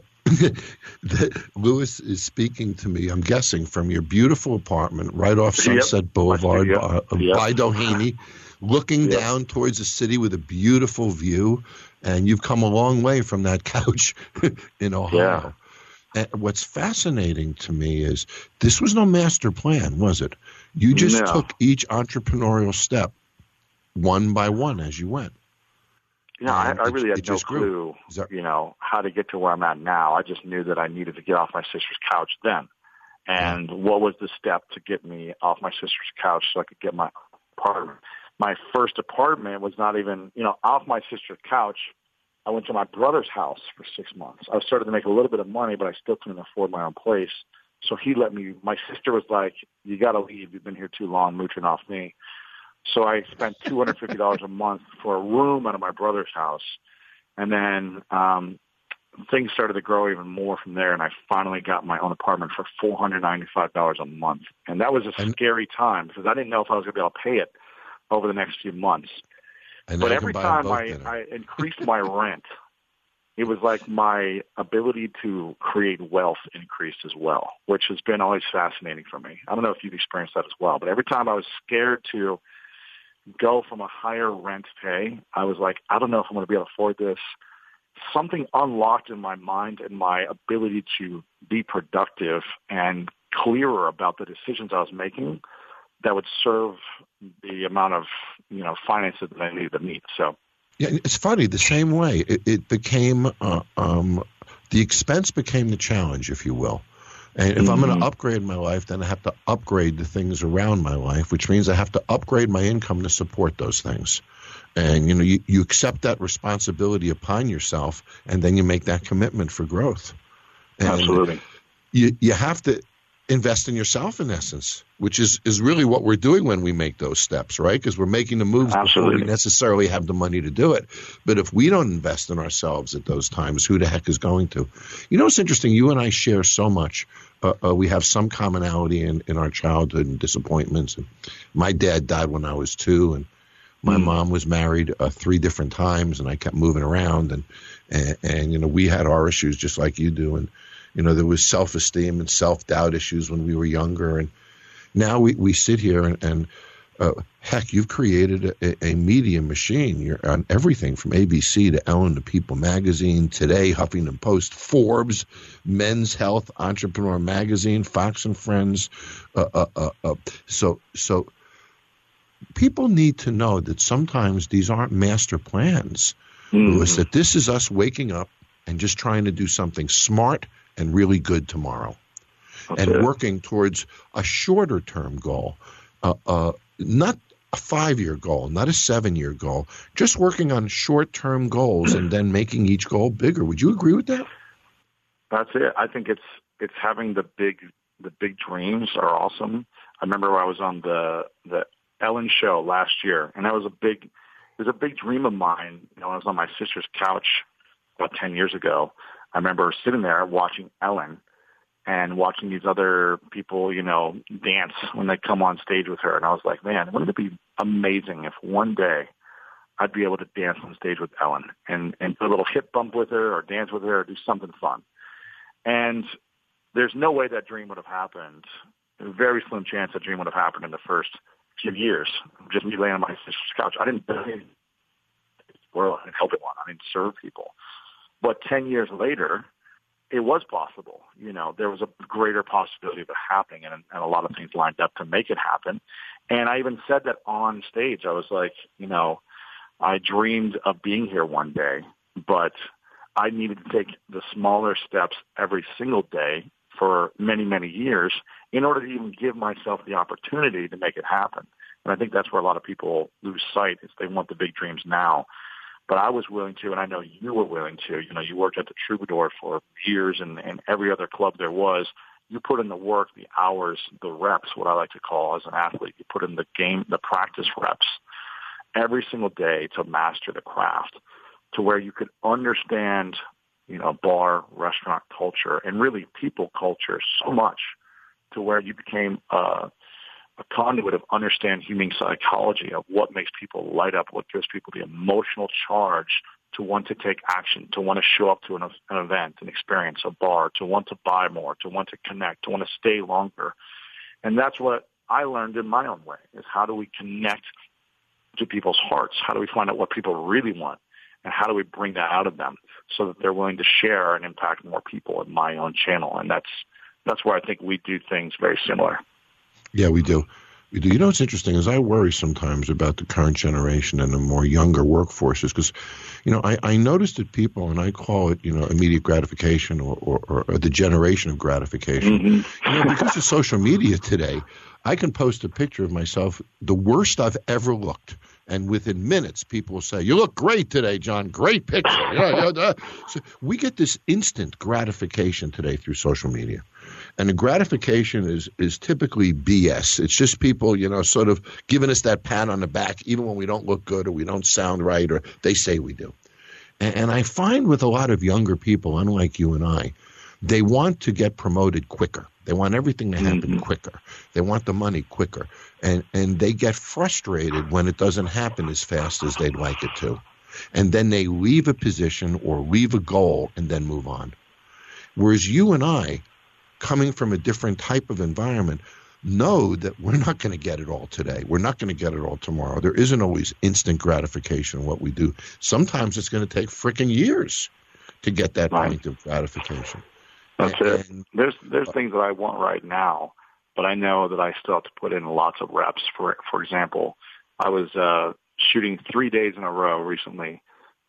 Louis is speaking to me, I'm guessing, from your beautiful apartment right off Sunset Boulevard by Doheny, looking down towards the city with a beautiful view, and you've come a long way from that couch in Ohio. And what's fascinating to me is this was no master plan, was it? You just took each entrepreneurial step one by one as you went. I really had no clue, how to get to where I'm at now. I just knew that I needed to get off my sister's couch then. And what was the step to get me off my sister's couch so I could get my apartment? My first apartment was not even, off my sister's couch. I went to my brother's house for 6 months. I started to make a little bit of money, but I still couldn't afford my own place. So he let me, my sister was like, you got to leave. You've been here too long, mooching off me. So I spent $250 a month for a room out of my brother's house. And then things started to grow even more from there, and I finally got my own apartment for $495 a month. And that was a scary time because I didn't know if I was going to be able to pay it over the next few months. But every time I increased my rent, it was like my ability to create wealth increased as well, which has been always fascinating for me. I don't know if you've experienced that as well, but every time I was scared to go from a higher rent pay, I was like, I don't know if I'm going to be able to afford this. Something unlocked in my mind and my ability to be productive and clearer about the decisions I was making that would serve the amount of, finances that I needed to meet. So, yeah, it's funny. The same way it became, the expense became the challenge, if you will. And if I'm going to upgrade my life, then I have to upgrade the things around my life, which means I have to upgrade my income to support those things. And, you accept that responsibility upon yourself, and then you make that commitment for growth. And absolutely. You have to invest in yourself, in essence, which is really what we're doing when we make those steps, right? Because we're making the moves before we necessarily have the money to do it. But if we don't invest in ourselves at those times, who the heck is going to? It's interesting. You and I share so much. We have some commonality in our childhood and disappointments. And my dad died when I was 2, and my mom was married 3 different times, and I kept moving around. And we had our issues just like you do. And there was self-esteem and self-doubt issues when we were younger. And now we sit here and heck, you've created a media machine. You're on everything from ABC to Ellen to People Magazine, Today, Huffington Post, Forbes, Men's Health, Entrepreneur Magazine, Fox and Friends. So people need to know that sometimes these aren't master plans, Louis, that this is us waking up and just trying to do something smart and really good tomorrow. And working towards a shorter term goal. Not a 5-year goal, not a 7-year goal, just working on short-term goals and then making each goal bigger. Would you agree with that? That's it. I think it's having the big dreams are awesome. I remember I was on the Ellen show last year, and it was a big dream of mine. You know, I was on my sister's couch about 10 years ago. I remember sitting there watching Ellen and watching these other people, you know, dance when they come on stage with her. And I was like, man, wouldn't it be amazing if one day I'd be able to dance on stage with Ellen and do a little hip bump with her or dance with her or do something fun. And there's no way that dream would have happened. A very slim chance that dream would have happened in the first few years. Just me laying on my sister's couch. I didn't help anyone. I didn't serve people. But 10 years later, it was possible. You know, there was a greater possibility of it happening, and a lot of things lined up to make it happen. And I even said that on stage. I was like, you know, I dreamed of being here one day, but I needed to take the smaller steps every single day for many, many years in order to even give myself the opportunity to make it happen. And I think that's where a lot of people lose sight, is they want the big dreams now. But I was willing to, and I know you were willing to. You know, you worked at the Troubadour for years and every other club there was. You put in the work, the hours, the reps, what I like to call as an athlete. You put in the game, the practice reps every single day to master the craft, to where you could understand, you know, bar, restaurant culture and really people culture so much to where you became a conduit of understand human psychology, of what makes people light up, what gives people the emotional charge to want to take action, to want to show up to an event, an experience, a bar, to want to buy more, to want to connect, to want to stay longer. And that's what I learned in my own way, is how do we connect to people's hearts? How do we find out what people really want? And how do we bring that out of them so that they're willing to share and impact more people in my own channel? And that's where I think we do things very similar. Yeah, we do. We do. You know what's interesting is I worry sometimes about the current generation and the more younger workforces because, you know, I noticed that people, and I call it, you know, immediate gratification or the generation of gratification. Mm-hmm. You know, because of social media today, I can post a picture of myself, the worst I've ever looked. And within minutes, people will say, "You look great today, John. Great picture." So we get this instant gratification today through social media. And the gratification is typically BS. It's just people, you know, sort of giving us that pat on the back, even when we don't look good or we don't sound right or they say we do. And I find with a lot of younger people, unlike you and I, they want to get promoted quicker. They want everything to happen quicker. They want the money quicker. And they get frustrated when it doesn't happen as fast as they'd like it to. And then they leave a position or leave a goal and then move on. Whereas you and I, coming from a different type of environment, know that we're not going to get it all today. We're not going to get it all tomorrow. There isn't always instant gratification in what we do. Sometimes it's going to take frickin' years to get that point of gratification. That's it. There's things that I want right now, but I know that I still have to put in lots of reps. For example, I was shooting 3 days in a row recently,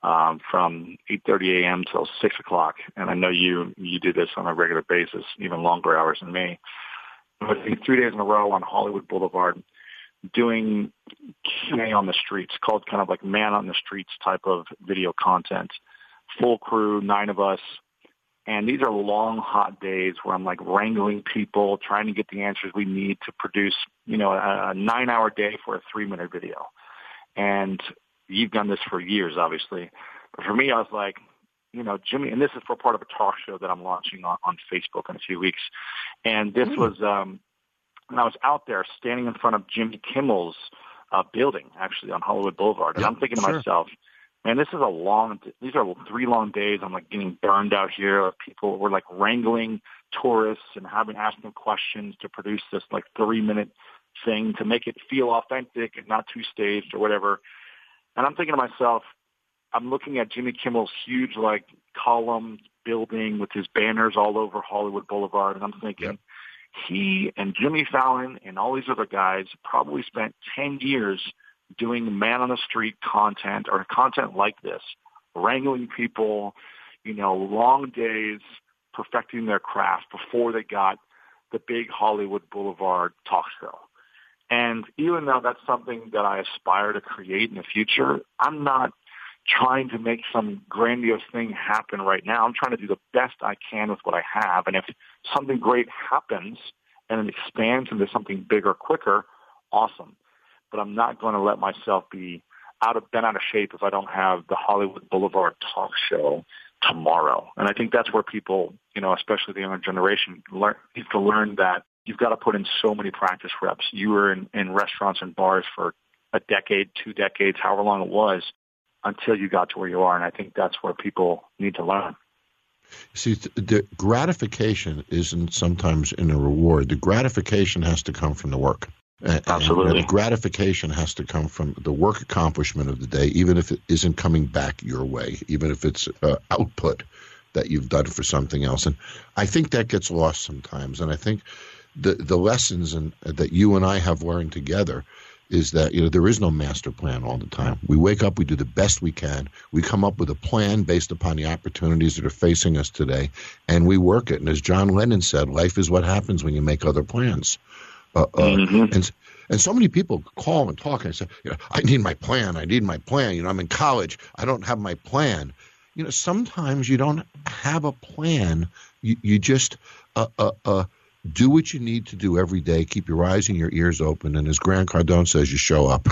from 8:30 a.m. till 6 o'clock. And I know you do this on a regular basis, even longer hours than me. But 3 days in a row on Hollywood Boulevard, doing Q&A on the streets, called kind of like man on the streets type of video content. Full crew, 9 of us. And these are long, hot days where I'm like wrangling people, trying to get the answers we need to produce, you know, a 9-hour day for a 3-minute video. And you've done this for years, obviously. But for me, I was like, you know, Jimmy, and this is for part of a talk show that I'm launching on Facebook in a few weeks. And this was when I was out there standing in front of Jimmy Kimmel's building, actually, on Hollywood Boulevard. And I'm thinking to myself, And these are 3 long days. I'm like getting burned out here. People were like wrangling tourists and asking them questions to produce this like 3-minute thing to make it feel authentic and not too staged or whatever. And I'm thinking to myself, I'm looking at Jimmy Kimmel's huge like column building with his banners all over Hollywood Boulevard. And I'm thinking he and Jimmy Fallon and all these other guys probably spent 10 years doing man on the street content or content like this, wrangling people, long days, perfecting their craft before they got the big Hollywood Boulevard talk show. And even though that's something that I aspire to create in the future, I'm not trying to make some grandiose thing happen right now. I'm trying to do the best I can with what I have. And if something great happens and it expands into something bigger quicker, awesome. But I'm not going to let myself be bent out of shape if I don't have the Hollywood Boulevard talk show tomorrow. And I think that's where people, especially the younger generation, need to learn that you've got to put in so many practice reps. You were in restaurants and bars for a decade, 2 decades, however long it was, until you got to where you are. And I think that's where people need to learn. See, the gratification isn't sometimes in a reward. The gratification has to come from the work. Absolutely. And the gratification has to come from the work accomplishment of the day, even if it isn't coming back your way, even if it's output that you've done for something else. And I think that gets lost sometimes. And I think the lessons that you and I have learned together is that there is no master plan all the time. We wake up, we do the best we can, we come up with a plan based upon the opportunities that are facing us today, and we work it. And as John Lennon said, life is what happens when you make other plans. And so many people call and talk and say, I need my plan. I'm in college. I don't have my plan. Sometimes you don't have a plan. You just do what you need to do every day. Keep your eyes and your ears open. And as Grant Cardone says, you show up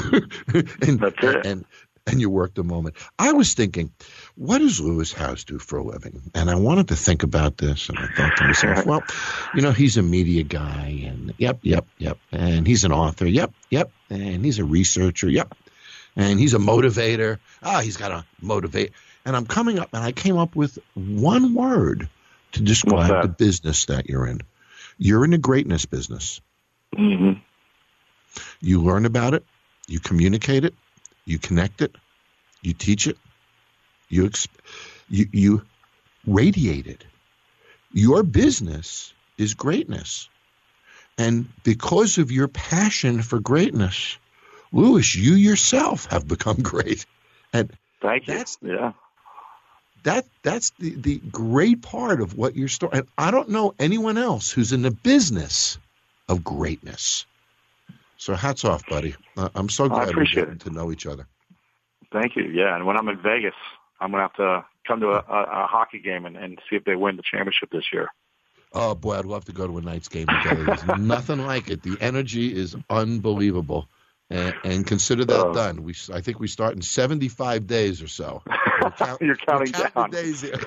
and you work the moment. I was thinking, what does Lewis Howes do for a living? And I wanted to think about this. And I thought to myself, well, he's a media guy. And yep. And he's an author. Yep. And he's a researcher. Yep. And he's a motivator. He's got to motivate. And I'm coming up, and I came up with one word to describe the business that you're in. You're in the greatness business. Mm-hmm. You learn about it. You communicate it. You connect it. You teach it. You radiate it. Your business is greatness. And because of your passion for greatness, Lewis, you yourself have become great. And thank you. That's the great part of what your story. And I don't know anyone else who's in the business of greatness. So hats off, buddy. I'm so glad we're getting to know each other. Thank you. Yeah, and when I'm in Vegas, I'm going to have to come to a hockey game and see if they win the championship this year. Oh, boy, I'd love to go to a Knights game together. There's nothing like it. The energy is unbelievable. And consider that done. I think we start in 75 days or so. You're counting down. Days here.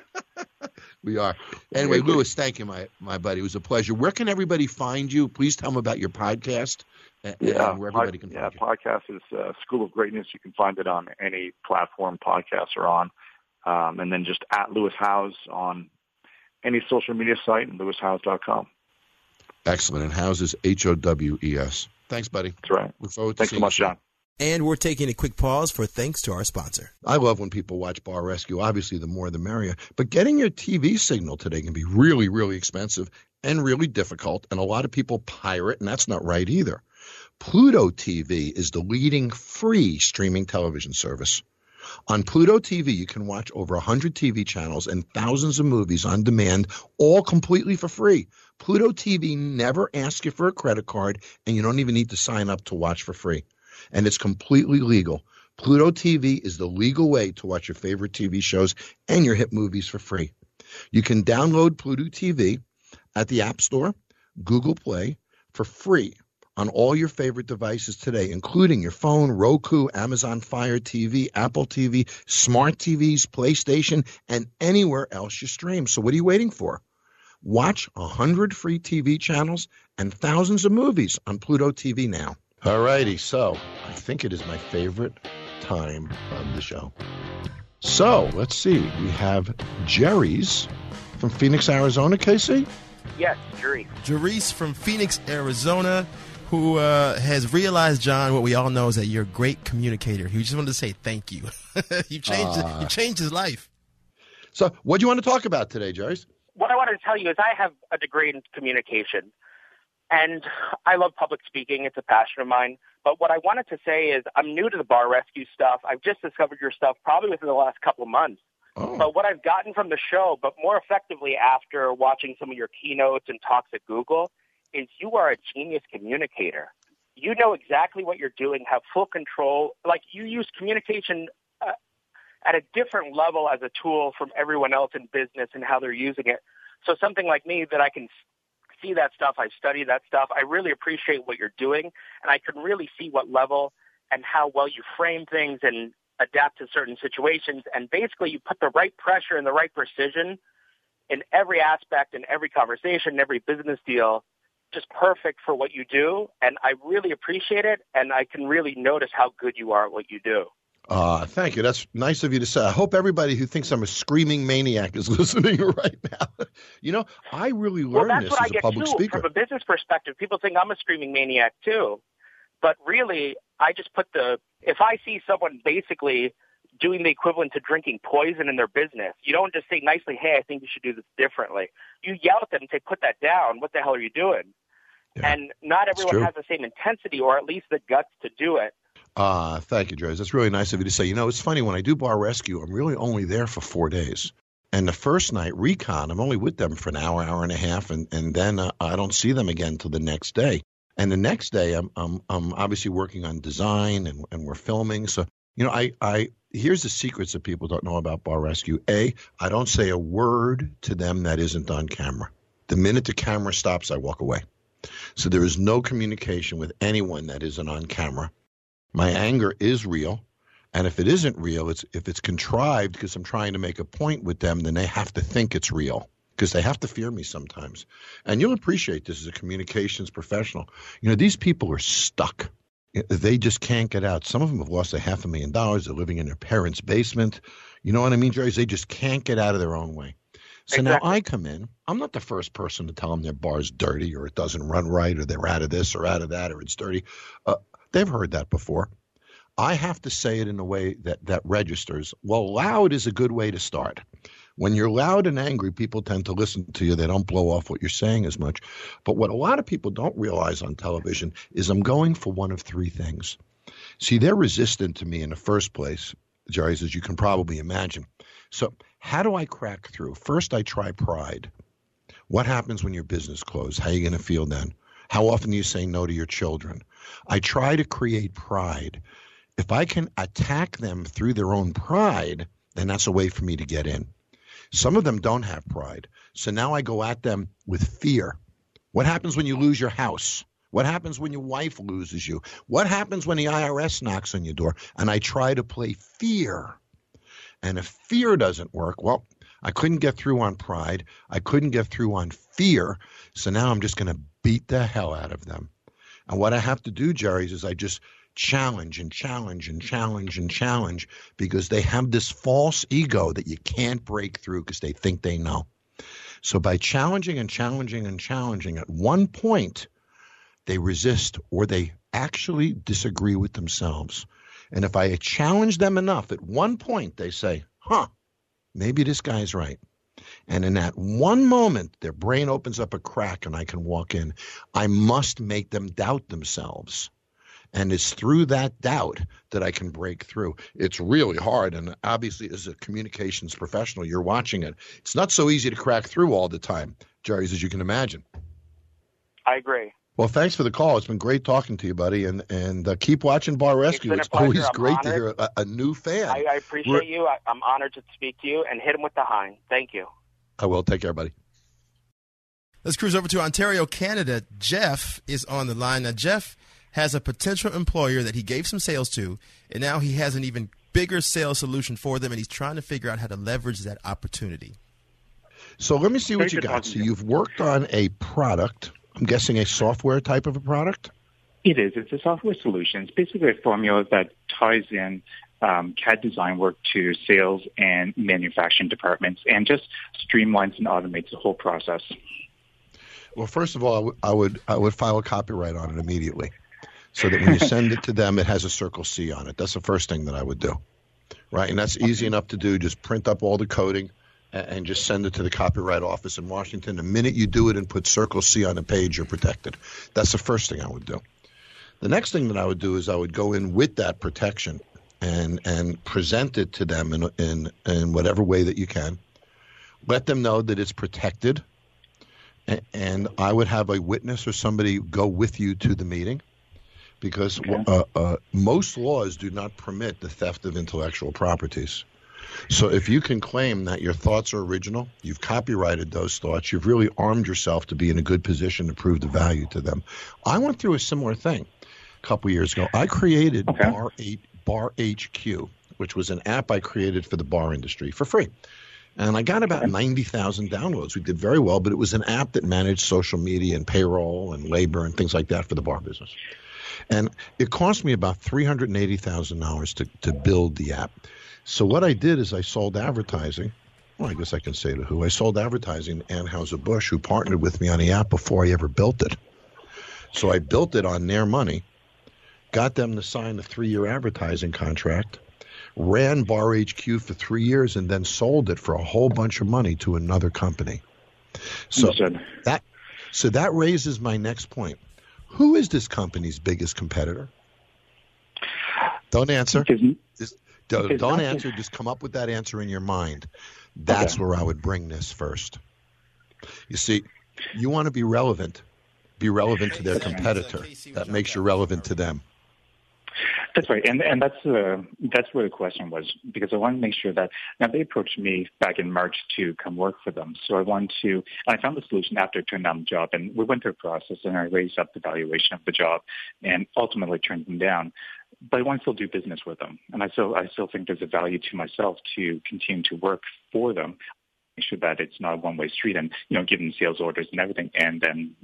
We are. Anyway, Lewis, thank you, my buddy. It was a pleasure. Where can everybody find you? Please tell them about your podcast. Where everybody can find you. Podcast is School of Greatness. You can find it on any platform podcasts are on. And then just at Lewis Howes on any social media site and lewishowes.com. Excellent. And Howes is Howes. Thanks, buddy. That's right. Look forward to Thanks seeing so much, you. John. And we're taking a quick pause for thanks to our sponsor. I love when people watch Bar Rescue. Obviously, the more the merrier. But getting your TV signal today can be really, really expensive and really difficult. And a lot of people pirate, and that's not right either. Pluto TV is the leading free streaming television service. On Pluto TV, you can watch over 100 TV channels and thousands of movies on demand, all completely for free. Pluto TV never asks you for a credit card, and you don't even need to sign up to watch for free. And it's completely legal. Pluto TV is the legal way to watch your favorite TV shows and your hit movies for free. You can download Pluto TV at the App Store, Google Play, for free on all your favorite devices today, including your phone, Roku, Amazon Fire TV, Apple TV, smart TVs, PlayStation, and anywhere else you stream. So what are you waiting for? Watch 100 free TV channels and thousands of movies on Pluto TV now. All righty, so I think it is my favorite time of the show. So let's see. We have Jerry's from Phoenix, Arizona, Casey? Yes, Jerry. Jerice from Phoenix, Arizona, who has realized, John, what we all know is that you're a great communicator. He just wanted to say thank you. You changed his life. So what do you want to talk about today, Jerry? What I wanted to tell you is I have a degree in communication, and I love public speaking. It's a passion of mine. But what I wanted to say is I'm new to the bar rescue stuff. I've just discovered your stuff probably within the last couple of months. Oh. But what I've gotten from the show, but more effectively after watching some of your keynotes and talks at Google, is you are a genius communicator. You know exactly what you're doing, have full control. Like, you use communication at a different level as a tool from everyone else in business and how they're using it. So something like me that I can see that stuff, I study that stuff, I really appreciate what you're doing, and I can really see what level and how well you frame things and adapt to certain situations. And basically you put the right pressure and the right precision in every aspect, in every conversation, every business deal, just perfect for what you do. And I really appreciate it, and I can really notice how good you are at what you do. Thank you. That's nice of you to say. I hope everybody who thinks I'm a screaming maniac is listening right now. You know, I really learned this as a public speaker. From a business perspective, people think I'm a screaming maniac too. But really, I just put if I see someone basically doing the equivalent to drinking poison in their business, you don't just say nicely, hey, I think you should do this differently. You yell at them and say, put that down. What the hell are you doing? Yeah, and not everyone has the same intensity or at least the guts to do it. Thank you, Jerry. That's really nice of you to say. You know, it's funny, when I do bar rescue, I'm really only there for 4 days. And the first night, recon, I'm only with them for an hour, hour and a half, and then I don't see them again until the next day. And the next day, I'm obviously working on design and we're filming. So, you know, I here's the secrets that people don't know about bar rescue. A, I don't say a word to them that isn't on camera. The minute the camera stops, I walk away. So there is no communication with anyone that isn't on camera. My anger is real, and if it isn't real, if it's contrived because I'm trying to make a point with them, then they have to think it's real because they have to fear me sometimes. And you'll appreciate this as a communications professional. You know, these people are stuck. They just can't get out. Some of them have lost $500,000. They're living in their parents' basement. You know what I mean, Jerry? They just can't get out of their own way. So Now I come in. I'm not the first person to tell them their bar's dirty or it doesn't run right or they're out of this or out of that or it's dirty. They've heard that before. I have to say it in a way that registers. Well, loud is a good way to start. When you're loud and angry, people tend to listen to you. They don't blow off what you're saying as much. But what a lot of people don't realize on television is I'm going for one of three things. See, they're resistant to me in the first place, Jerry, as you can probably imagine. So how do I crack through? First, I try pride. What happens when your business closes? How are you going to feel then? How often do you say no to your children? I try to create pride. If I can attack them through their own pride, then that's a way for me to get in. Some of them don't have pride. So now I go at them with fear. What happens when you lose your house? What happens when your wife loses you? What happens when the IRS knocks on your door? And I try to play fear. And if fear doesn't work, well, I couldn't get through on pride. I couldn't get through on fear. So now I'm just going to beat the hell out of them. And what I have to do, Jerry, is I just challenge and challenge and challenge and challenge because they have this false ego that you can't break through because they think they know. So by challenging and challenging and challenging, at one point, they resist or they actually disagree with themselves. And if I challenge them enough, at one point they say, maybe this guy's right. And in that one moment, their brain opens up a crack and I can walk in. I must make them doubt themselves. And it's through that doubt that I can break through. It's really hard. And obviously, as a communications professional, you're watching it. It's not so easy to crack through all the time, Jerry, as you can imagine. I agree. Well, thanks for the call. It's been great talking to you, buddy. And keep watching Bar Rescue. It's always great to hear a new fan. I appreciate you. I'm honored to speak to you. And hit him with the Hein. Thank you. I will. Take care, buddy. Let's cruise over to Ontario, Canada. Jeff is on the line. Now, Jeff has a potential employer that he gave some sales to, and now he has an even bigger sales solution for them, and he's trying to figure out how to leverage that opportunity. So let me see what you got. So you've worked on a product. I'm guessing a software type of a product? It is. It's a software solution. It's basically a formula that ties in CAD design work to sales and manufacturing departments, and just streamlines and automates the whole process. Well, first of all, I would file a copyright on it immediately, so that when you send it to them, it has a Circle C on it. That's the first thing that I would do, right? And that's easy enough to do. Just print up all the coding and just send it to the Copyright Office in Washington. The minute you do it and put Circle C on the page, you're protected. That's the first thing I would do. The next thing that I would do is I would go in with that protection and present it to them in whatever way that you can. Let them know that it's protected. And I would have a witness or somebody go with you to the meeting, because most laws do not permit the theft of intellectual properties. So if you can claim that your thoughts are original, you've copyrighted those thoughts, you've really armed yourself to be in a good position to prove the value to them. I went through a similar thing a couple years ago. I created Bar HQ, which was an app I created for the bar industry for free. And I got about 90,000 downloads. We did very well, but it was an app that managed social media and payroll and labor and things like that for the bar business. And it cost me about $380,000 to build the app. So what I did is I sold advertising. Well, I guess I can say to who. I sold advertising to Anheuser-Busch, who partnered with me on the app before I ever built it. So I built it on their money, got them to sign a 3-year advertising contract, ran Bar HQ for 3 years, and then sold it for a whole bunch of money to another company. So that raises my next point. Who is this company's biggest competitor? Don't answer. Don't answer. Just come up with that answer in your mind. That's where I would bring this first. You see, you want to be relevant. Be relevant to their competitor. That makes you relevant to them. That's right, and that's where the question was, because I want to make sure that now they approached me back in March to come work for them. So I found the solution after I turned down the job, and we went through a process, and I raised up the valuation of the job, and ultimately turned them down. But I want to still do business with them, and I still think there's a value to myself to continue to work for them, make sure that it's not a one-way street, and give them sales orders and everything, and then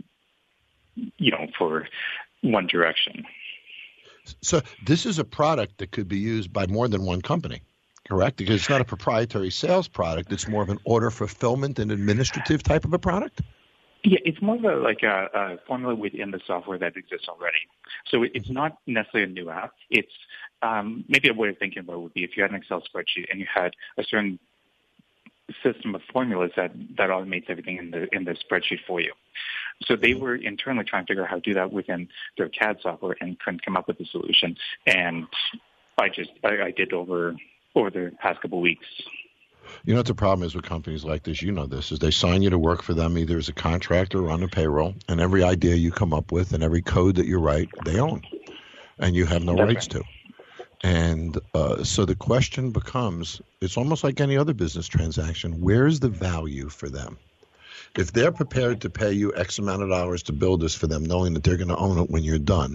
for one direction. So this is a product that could be used by more than one company, correct? Because it's not a proprietary sales product. It's more of an order fulfillment and administrative type of a product? Yeah, it's more of a formula within the software that exists already. So it's not necessarily a new app. It's maybe a way of thinking about it would be if you had an Excel spreadsheet and you had a certain system of formulas that automates everything in the spreadsheet for you. So they were internally trying to figure out how to do that within their CAD software and couldn't come up with a solution. And I did over the past couple of weeks. You know what the problem is with companies like this, is they sign you to work for them either as a contractor or on a payroll, and every idea you come up with and every code that you write, they own, and you have no rights to. And so the question becomes, it's almost like any other business transaction, where's the value for them? If they're prepared to pay you X amount of dollars to build this for them, knowing that they're going to own it when you're done,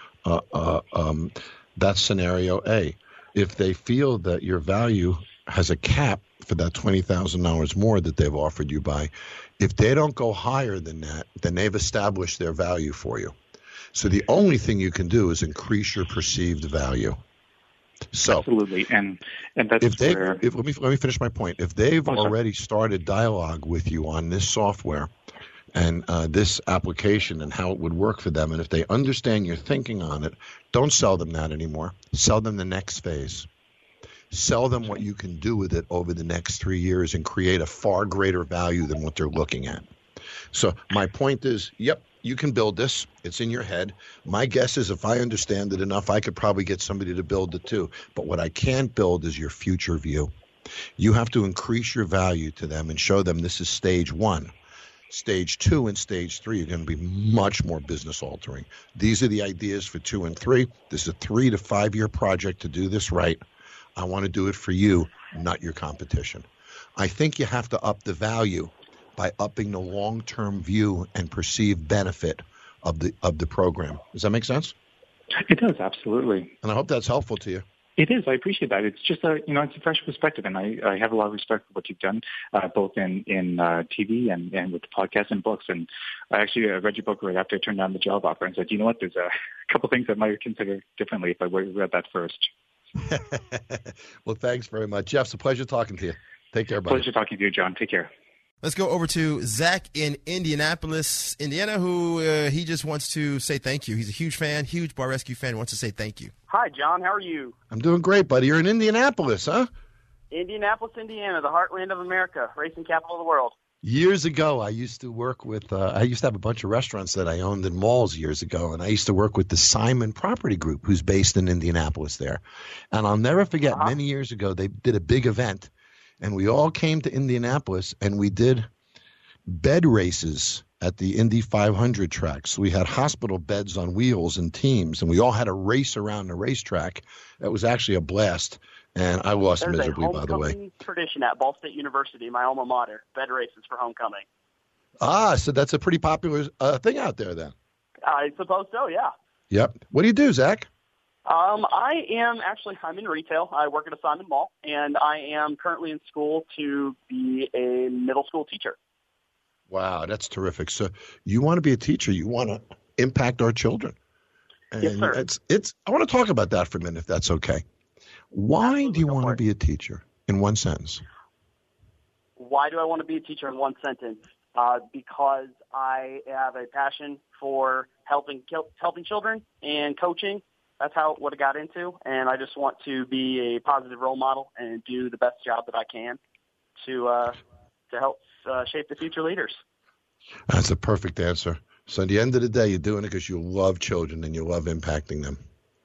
that's scenario A. If they feel that your value has a cap for that $20,000 more that they've offered you by, if they don't go higher than that, then they've established their value for you. So the only thing you can do is increase your perceived value. So absolutely, and that's let me finish my point. If they've already started dialogue with you on this software and this application and how it would work for them, and if they understand your thinking on it, don't sell them that anymore. Sell them the next phase. Sell them what you can do with it over the next 3 years and create a far greater value than what they're looking at. So my point is, yep, you can build this. It's in your head. My guess is if I understand it enough, I could probably get somebody to build it too. But what I can't build is your future view. You have to increase your value to them and show them this is stage 1. Stage 2 and stage 3 are going to be much more business altering. These are the ideas for 2 and 3. This is a 3 to 5 year project to do this right. I want to do it for you, not your competition. I think you have to up the value by upping the long-term view and perceived benefit of the program. Does that make sense? It does, absolutely. And I hope that's helpful to you. It is. I appreciate that. It's just it's a fresh perspective, and I have a lot of respect for what you've done, both in TV and with the podcast and books. And I actually read your book right after I turned down the job offer and said, you know what, there's a couple things I might consider differently if I would have read that first. Well, thanks very much. Jeff, it's a pleasure talking to you. Take care, buddy. Pleasure talking to you, John. Take care. Let's go over to Zach in Indianapolis, Indiana, who he just wants to say thank you. He's a huge fan, huge Bar Rescue fan, wants to say thank you. Hi, John. How are you? I'm doing great, buddy. You're in Indianapolis, huh? Indianapolis, Indiana, the heartland of America, racing capital of the world. Years ago, I used to work with, I used to have a bunch of restaurants that I owned in malls years ago, and I used to work with the Simon Property Group, who's based in Indianapolis there. And I'll never forget, many years ago, they did a big event, and we all came to Indianapolis, and we did bed races at the Indy 500 track. So we had hospital beds on wheels and teams, and we all had a race around the racetrack. It was actually a blast. And I lost miserably, by the way. There's a homecoming tradition at Ball State University, my alma mater, bed races for homecoming. So that's a pretty popular thing out there then. I suppose so, yeah. Yep. What do you do, Zach? I'm in retail. I work at a Simon Mall, and I am currently in school to be a middle school teacher. Wow, that's terrific. So you want to be a teacher. You want to impact our children. And yes, sir. I want to talk about that for a minute, if that's okay. Why Absolutely, do you want to be a teacher in one sentence? Why do I want to be a teacher in one sentence? Because I have a passion for helping children and coaching. That's what I got into, and I just want to be a positive role model and do the best job that I can to help shape the future leaders. That's a perfect answer. So at the end of the day, you're doing it because you love children and you love impacting them.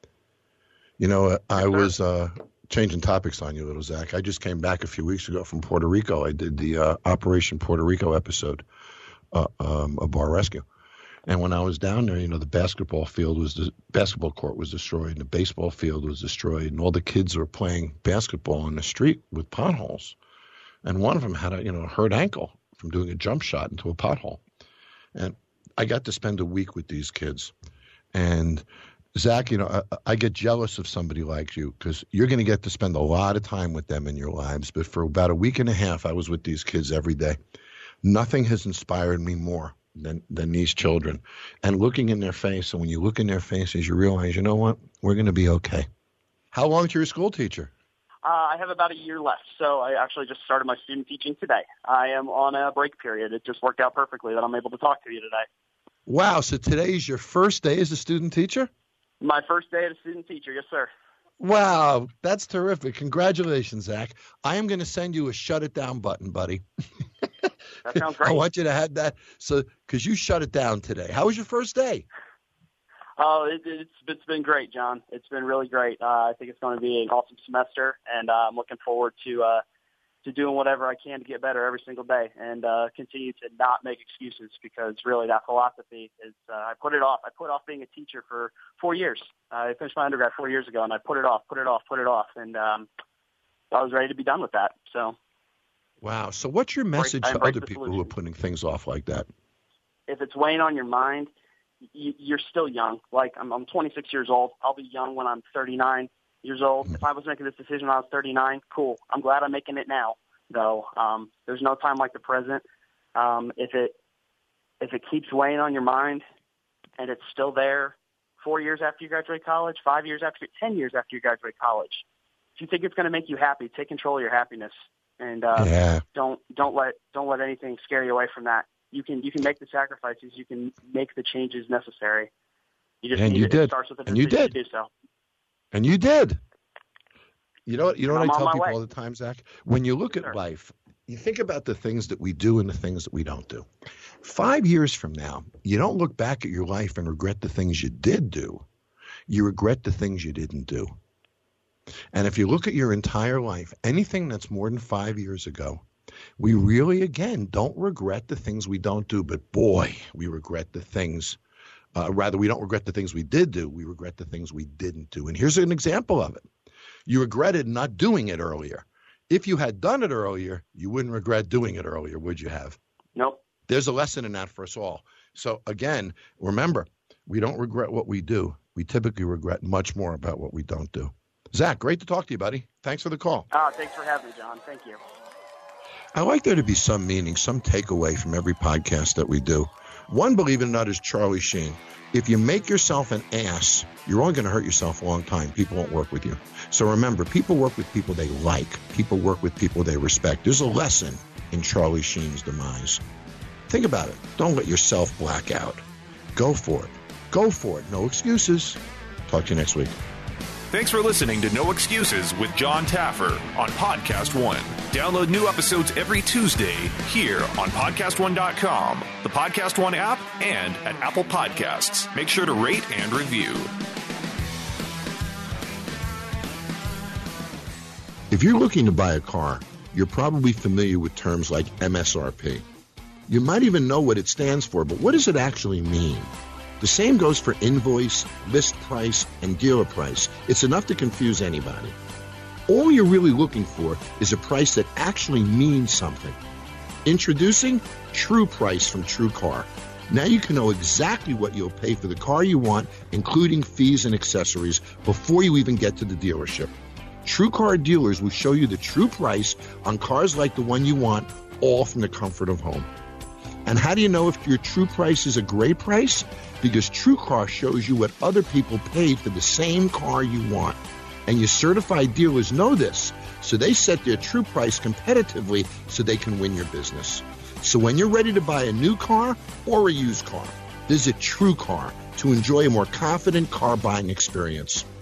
You know, I was changing topics on you, little Zach. I just came back a few weeks ago from Puerto Rico. I did the Operation Puerto Rico episode of Bar Rescue. And when I was down there, you know, the basketball court was destroyed, and the baseball field was destroyed, and all the kids were playing basketball in the street with potholes. And one of them had a hurt ankle from doing a jump shot into a pothole. And I got to spend a week with these kids. And Zach, I get jealous of somebody like you because you're going to get to spend a lot of time with them in your lives. But for about a week and a half, I was with these kids every day. Nothing has inspired me more than these children. And looking in their face, and when you look in their faces, you realize, you know what? We're going to be okay. How long is your school teacher? I have about a year left, so I actually just started my student teaching today. I am on a break period. It just worked out perfectly that I'm able to talk to you today. Wow, so today is your first day as a student teacher? My first day as a student teacher, yes, sir. Wow, that's terrific. Congratulations, Zach. I am going to send you a shut it down button, buddy. That sounds great. I want you to have that because you shut it down today. How was your first day? Oh, it's been great, John. It's been really great. I think it's going to be an awesome semester, and I'm looking forward to doing whatever I can to get better every single day and continue to not make excuses, because really that philosophy is I put it off. I put off being a teacher for 4 years. I finished my undergrad 4 years ago, and I put it off, and I was ready to be done with that. So, wow. So what's your message to other people who are putting things off like that? If it's weighing on your mind, you're still young. Like I'm 26 years old. I'll be young when I'm 39 years old. If I was making this decision when I was 39, cool. I'm glad I'm making it now, though. There's no time like the present. If it keeps weighing on your mind and it's still there 4 years after you graduate college, 5 years after, 10 years after you graduate college, if you think it's going to make you happy, take control of your happiness, and don't let anything scare you away from that. You can make the sacrifices. You can make the changes necessary. You just need to start with a decision to do so. And you did. You know what I tell people all the time, Zach? When you look at life, you think about the things that we do and the things that we don't do. 5 years from now, you don't look back at your life and regret the things you did do. You regret the things you didn't do. And if you look at your entire life, anything that's more than 5 years ago, we really, again, don't regret the things we don't do. But boy, we regret the things. We don't regret the things we did do. We regret the things we didn't do. And here's an example of it. You regretted not doing it earlier. If you had done it earlier, you wouldn't regret doing it earlier, would you have? Nope. There's a lesson in that for us all. So again, remember, we don't regret what we do. We typically regret much more about what we don't do. Zach, great to talk to you, buddy. Thanks for the call. Thanks for having me, John. Thank you. I like there to be some meaning, some takeaway from every podcast that we do. One, believe it or not, is Charlie Sheen. If you make yourself an ass, you're only going to hurt yourself a long time. People won't work with you. So remember, people work with people they like. People work with people they respect. There's a lesson in Charlie Sheen's demise. Think about it. Don't let yourself black out. Go for it. Go for it. No excuses. Talk to you next week. Thanks for listening to No Excuses with John Taffer on Podcast One. Download new episodes every Tuesday here on PodcastOne.com, the Podcast One app, and at Apple Podcasts. Make sure to rate and review. If you're looking to buy a car, you're probably familiar with terms like MSRP. You might even know what it stands for, but what does it actually mean? The same goes for invoice, list price, and dealer price. It's enough to confuse anybody. All you're really looking for is a price that actually means something. Introducing True Price from TrueCar. Now you can know exactly what you'll pay for the car you want, including fees and accessories, before you even get to the dealership. TrueCar dealers will show you the true price on cars like the one you want, all from the comfort of home. And how do you know if your true price is a great price? Because TrueCar shows you what other people paid for the same car you want. And your certified dealers know this, so they set their true price competitively so they can win your business. So when you're ready to buy a new car or a used car, visit TrueCar to enjoy a more confident car buying experience.